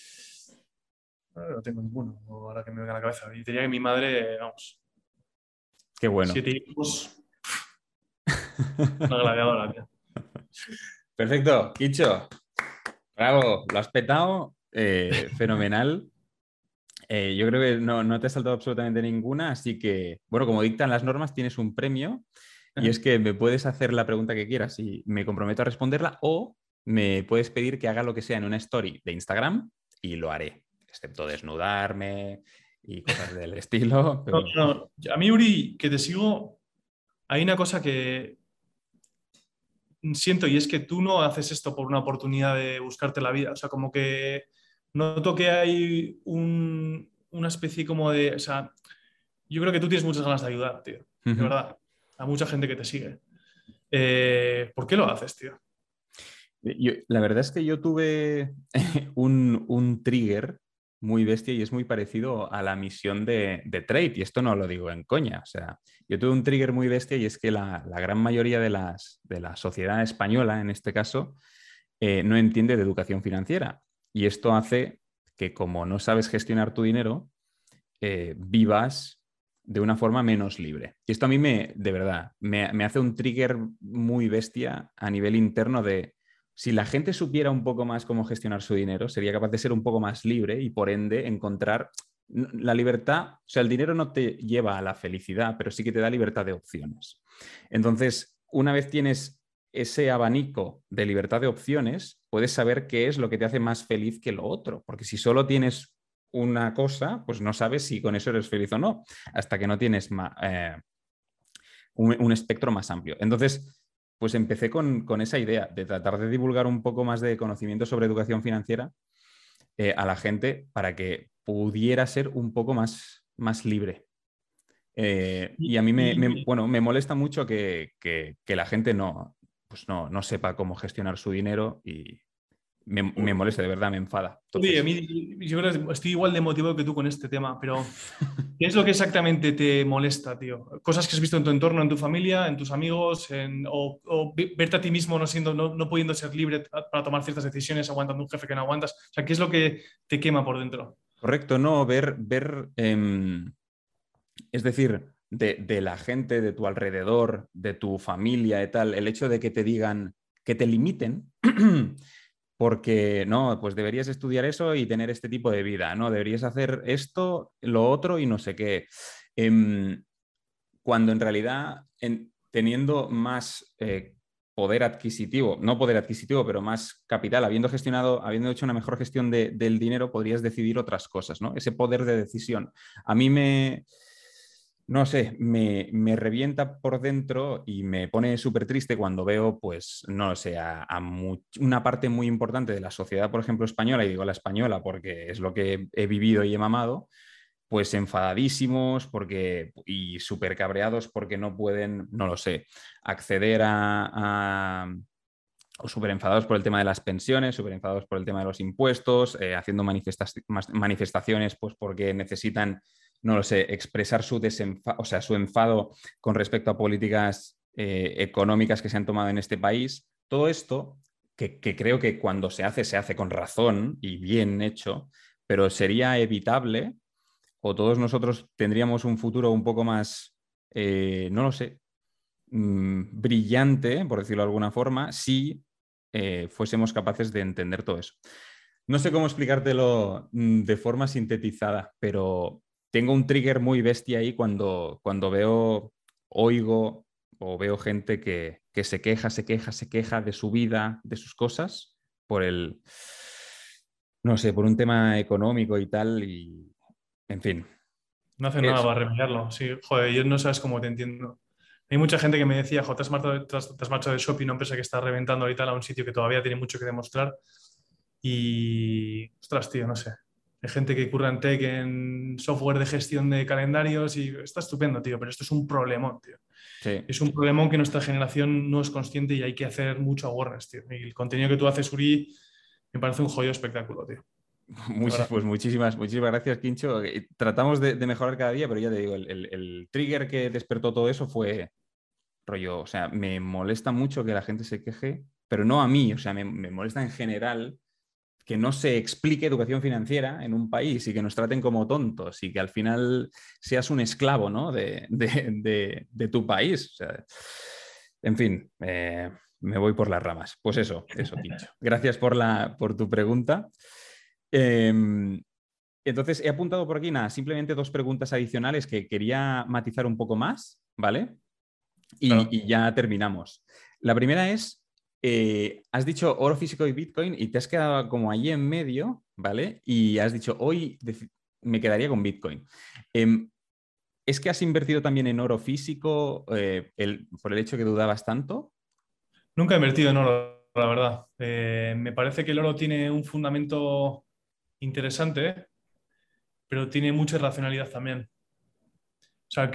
no tengo ninguno, ahora que me venga a la cabeza. Y diría que mi madre, vamos, Qué bueno. 7 hijos, una gladiadora, tío. Perfecto, Quincho. Bravo, lo has petado. Fenomenal. Yo creo que no te has saltado absolutamente ninguna, así que, bueno, como dictan las normas, tienes un premio y es que me puedes hacer la pregunta que quieras y me comprometo a responderla o me puedes pedir que haga lo que sea en una story de Instagram y lo haré, excepto desnudarme y cosas del estilo, No, pero... no, a mí, Uri, que te sigo, hay una cosa que siento y es que tú no haces esto por una oportunidad de buscarte la vida. O sea, como que noto que hay una especie como de... O sea, yo creo que tú tienes muchas ganas de ayudar, tío. De Ujú. verdad. A mucha gente que te sigue. ¿Por qué lo haces, tío? La verdad es que yo tuve un trigger muy bestia y es muy parecido a la misión de Trade, y esto no lo digo en coña. O sea, yo tuve un trigger muy bestia y es que la gran mayoría de la sociedad española, en este caso, no entiende de educación financiera. Y esto hace que como no sabes gestionar tu dinero, vivas de una forma menos libre. Y esto a mí de verdad, me hace un trigger muy bestia a nivel interno de si la gente supiera un poco más cómo gestionar su dinero, sería capaz de ser un poco más libre y por ende encontrar la libertad. O sea, el dinero no te lleva a la felicidad, pero sí que te da libertad de opciones. Entonces, una vez tienes ese abanico de libertad de opciones, puedes saber qué es lo que te hace más feliz que lo otro. Porque si solo tienes una cosa, pues no sabes si con eso eres feliz o no, hasta que no tienes un espectro más amplio. Entonces, pues empecé con esa idea de tratar de divulgar un poco más de conocimiento sobre educación financiera a la gente para que pudiera ser un poco más libre. Y a mí bueno, me molesta mucho que la gente pues no sepa cómo gestionar su dinero me molesta, de verdad, me enfada. Oye, a Entonces, mí, yo creo que estoy igual de motivado que tú con este tema, pero ¿qué es lo que exactamente te molesta, tío? Cosas que has visto en tu entorno, en tu familia, en tus amigos, o verte a ti mismo no pudiendo ser libre para tomar ciertas decisiones, aguantando un jefe que no aguantas. O sea, ¿qué es lo que te quema por dentro? correcto, no, es decir, de la gente, de tu alrededor, de tu familia y tal, el hecho de que te digan, que te limiten, porque no, pues deberías estudiar eso y tener este tipo de vida, ¿no? Deberías hacer esto, lo otro y no sé qué. Em, Cuando en realidad, teniendo más poder adquisitivo, no poder adquisitivo, pero más capital, habiendo gestionado, habiendo hecho una mejor gestión del dinero, podrías decidir otras cosas, ¿no? Ese poder de decisión. A mí no sé, me revienta por dentro y me pone súper triste cuando veo, pues, no sé, una parte muy importante de la sociedad, por ejemplo, española, y digo la española porque es lo que he vivido y he mamado, pues enfadadísimos y súper cabreados porque no pueden, no lo sé, acceder o súper enfadados por el tema de las pensiones, súper enfadados por el tema de los impuestos, haciendo manifestaciones pues porque necesitan, no lo sé, expresar o sea, su enfado con respecto a políticas económicas que se han tomado en este país. Todo esto, que creo que cuando se hace con razón y bien hecho, pero sería evitable o todos nosotros tendríamos un futuro un poco más, no lo sé, brillante, por decirlo de alguna forma, si fuésemos capaces de entender todo eso. No sé cómo explicártelo de forma sintetizada, pero tengo un trigger muy bestia ahí cuando oigo o veo gente que se queja de su vida, de sus cosas, por no sé, por un tema económico y tal, y en fin. No hacen nada Es, para remediarlo. Sí, joder, yo no sabes cómo te entiendo. Hay mucha gente que me decía, jo, te has marchado de Shopee, una empresa que está reventando ahorita a un sitio que todavía tiene mucho que demostrar. Y, ostras, tío, no sé. Hay gente que curra en tech, en software de gestión de calendarios y está estupendo, tío, pero esto es un problemón, tío. sí. Es un problemón que nuestra generación no es consciente y hay que hacer mucho awareness, tío. Y el contenido que tú haces, Uri, me parece un joyo espectáculo, tío. De verdad. Pues muchísimas gracias, Quincho. Tratamos de mejorar cada día, pero ya te digo, el trigger que despertó todo eso fue rollo, o sea, me molesta mucho que la gente se queje, pero no a mí, o sea, me molesta en general que no se explique educación financiera en un país y que nos traten como tontos y que al final seas un esclavo, ¿no? de tu país. O sea, en fin, me voy por las ramas. Pues eso, Quincho. Gracias por tu pregunta. Eh, entonces, he apuntado por aquí, nada, simplemente dos preguntas adicionales que quería matizar un poco más, ¿vale? Claro. Y ya terminamos. La primera es, has dicho oro físico y Bitcoin y te has quedado como allí en medio, ¿vale? Y has dicho, me quedaría con Bitcoin. Em, ¿Es que has invertido también en oro físico por el hecho que dudabas tanto? Nunca he invertido en oro, la verdad. Me parece que el oro tiene un fundamento interesante, pero tiene mucha irracionalidad también. O sea,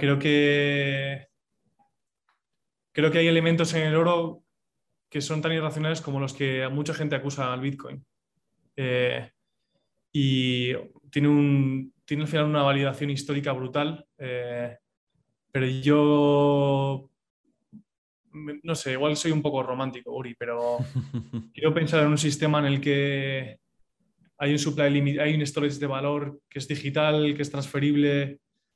creo que hay elementos en el oro que son tan irracionales como los que a mucha gente acusa al Bitcoin. Eh, y tiene al final una validación histórica brutal, pero yo, no sé, igual soy un poco romántico, Uri, pero quiero pensar en un sistema en el que hay un supply limit, hay un storage de valor que es digital, que es transferible,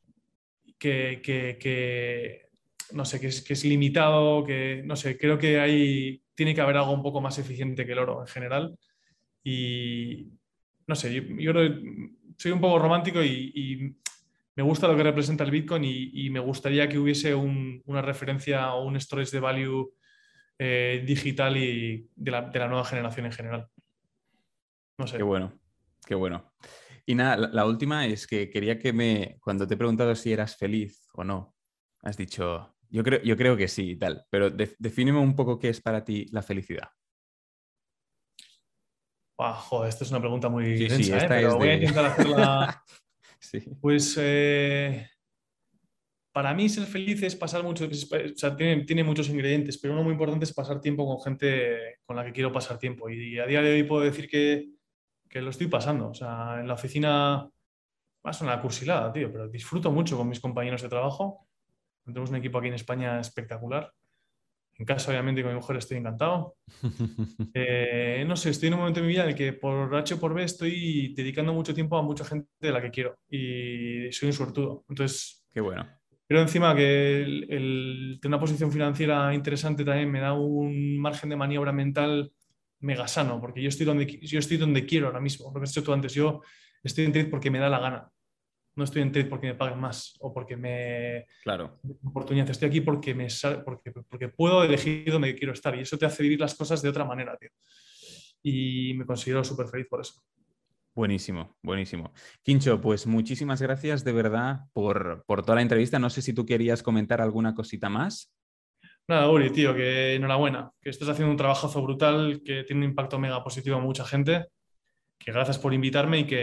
que no sé, que es limitado, que no sé, creo que tiene que haber algo un poco más eficiente que el oro en general. Y no sé, yo soy un poco romántico y me gusta lo que representa el Bitcoin y me gustaría que hubiese una referencia o un storage de value digital y de la nueva generación en general. No Qué sé. bueno, qué bueno. Y nada, la última es que quería cuando te he preguntado si eras feliz o no, has dicho, yo creo que sí y tal, pero defíneme un poco qué es para ti la felicidad. Joder, esta es una pregunta muy Sí, sí, densa, ¿eh? esta es Pero voy a de... intentar hacerla. Sí. Pues para mí ser feliz es pasar mucho, o sea, tiene muchos ingredientes, pero uno muy importante es pasar tiempo con gente con la que quiero pasar tiempo. Y a día de hoy puedo decir que lo estoy pasando. O sea, en la oficina va a sonar cursilada, tío, pero disfruto mucho con mis compañeros de trabajo. Tenemos un equipo aquí en España espectacular. En casa, obviamente, con mi mujer estoy encantado. No sé, estoy en un momento de mi vida en el que por H o por B estoy dedicando mucho tiempo a mucha gente de la que quiero y soy un suertudo. Entonces, Qué bueno. pero encima que el tener una posición financiera interesante también me da un margen de maniobra mental mega sano, porque yo estoy donde quiero ahora mismo. Lo que has dicho tú antes, yo estoy en trade porque me da la gana. No estoy en trade porque me paguen más o porque me Claro. oportunidad. Estoy aquí porque puedo elegir dónde quiero estar y eso te hace vivir las cosas de otra manera, tío. Y me considero súper feliz por eso. Buenísimo, buenísimo. Quincho, pues muchísimas gracias de verdad por toda la entrevista. No sé si tú querías comentar alguna cosita más. Nada, Uri, tío, que enhorabuena, que estás haciendo un trabajazo brutal, que tiene un impacto mega positivo en mucha gente, que gracias por invitarme y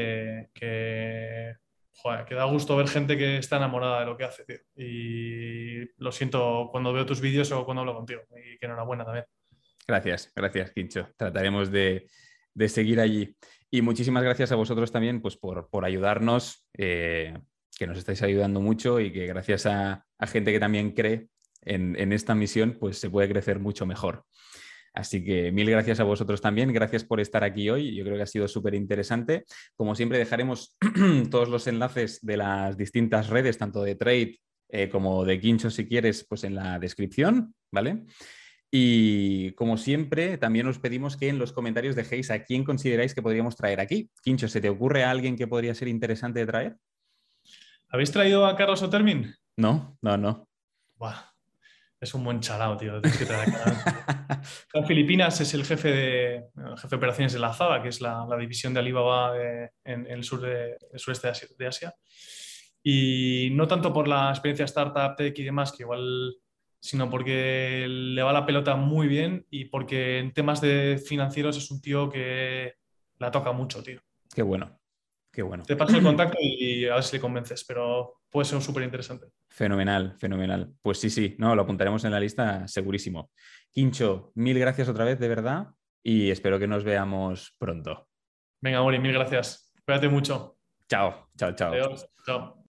joder, que da gusto ver gente que está enamorada de lo que hace, tío. Y lo siento cuando veo tus vídeos o cuando hablo contigo. Y que enhorabuena también. Gracias, gracias, Quincho. Trataremos de seguir allí. Y muchísimas gracias a vosotros también pues, por ayudarnos, que nos estáis ayudando mucho y que gracias a gente que también cree en esta misión, pues se puede crecer mucho mejor. Así que mil gracias a vosotros también. Gracias por estar aquí hoy. Yo creo que ha sido súper interesante. Como siempre, dejaremos todos los enlaces de las distintas redes, tanto de Trade como de Quincho, si quieres, pues en la descripción, ¿vale? Y como siempre, también os pedimos que en los comentarios dejéis a quién consideráis que podríamos traer aquí. Quincho, ¿se te ocurre a alguien que podría ser interesante de traer? ¿Habéis traído a Carlos Otermin? No, no, no. Buah, es un buen chalao, tío. Tienes que traer a Carlos. En Filipinas es el jefe de operaciones de la Lazada, que es la división de Alibaba en el el sureste de Asia. Y no tanto por la experiencia startup, tech y demás, que igual, sino porque le va la pelota muy bien y porque en temas de financieros es un tío que la toca mucho, tío. Qué bueno, qué bueno. Te paso el contacto y a ver si le convences, pero puede ser súper interesante. Fenomenal, fenomenal. Pues sí, sí, no, lo apuntaremos en la lista segurísimo. Quincho, mil gracias otra vez, de verdad, y espero que nos veamos pronto. Venga, Mori, mil gracias. Cuídate mucho. Chao, chao, chao. Adiós. Chao.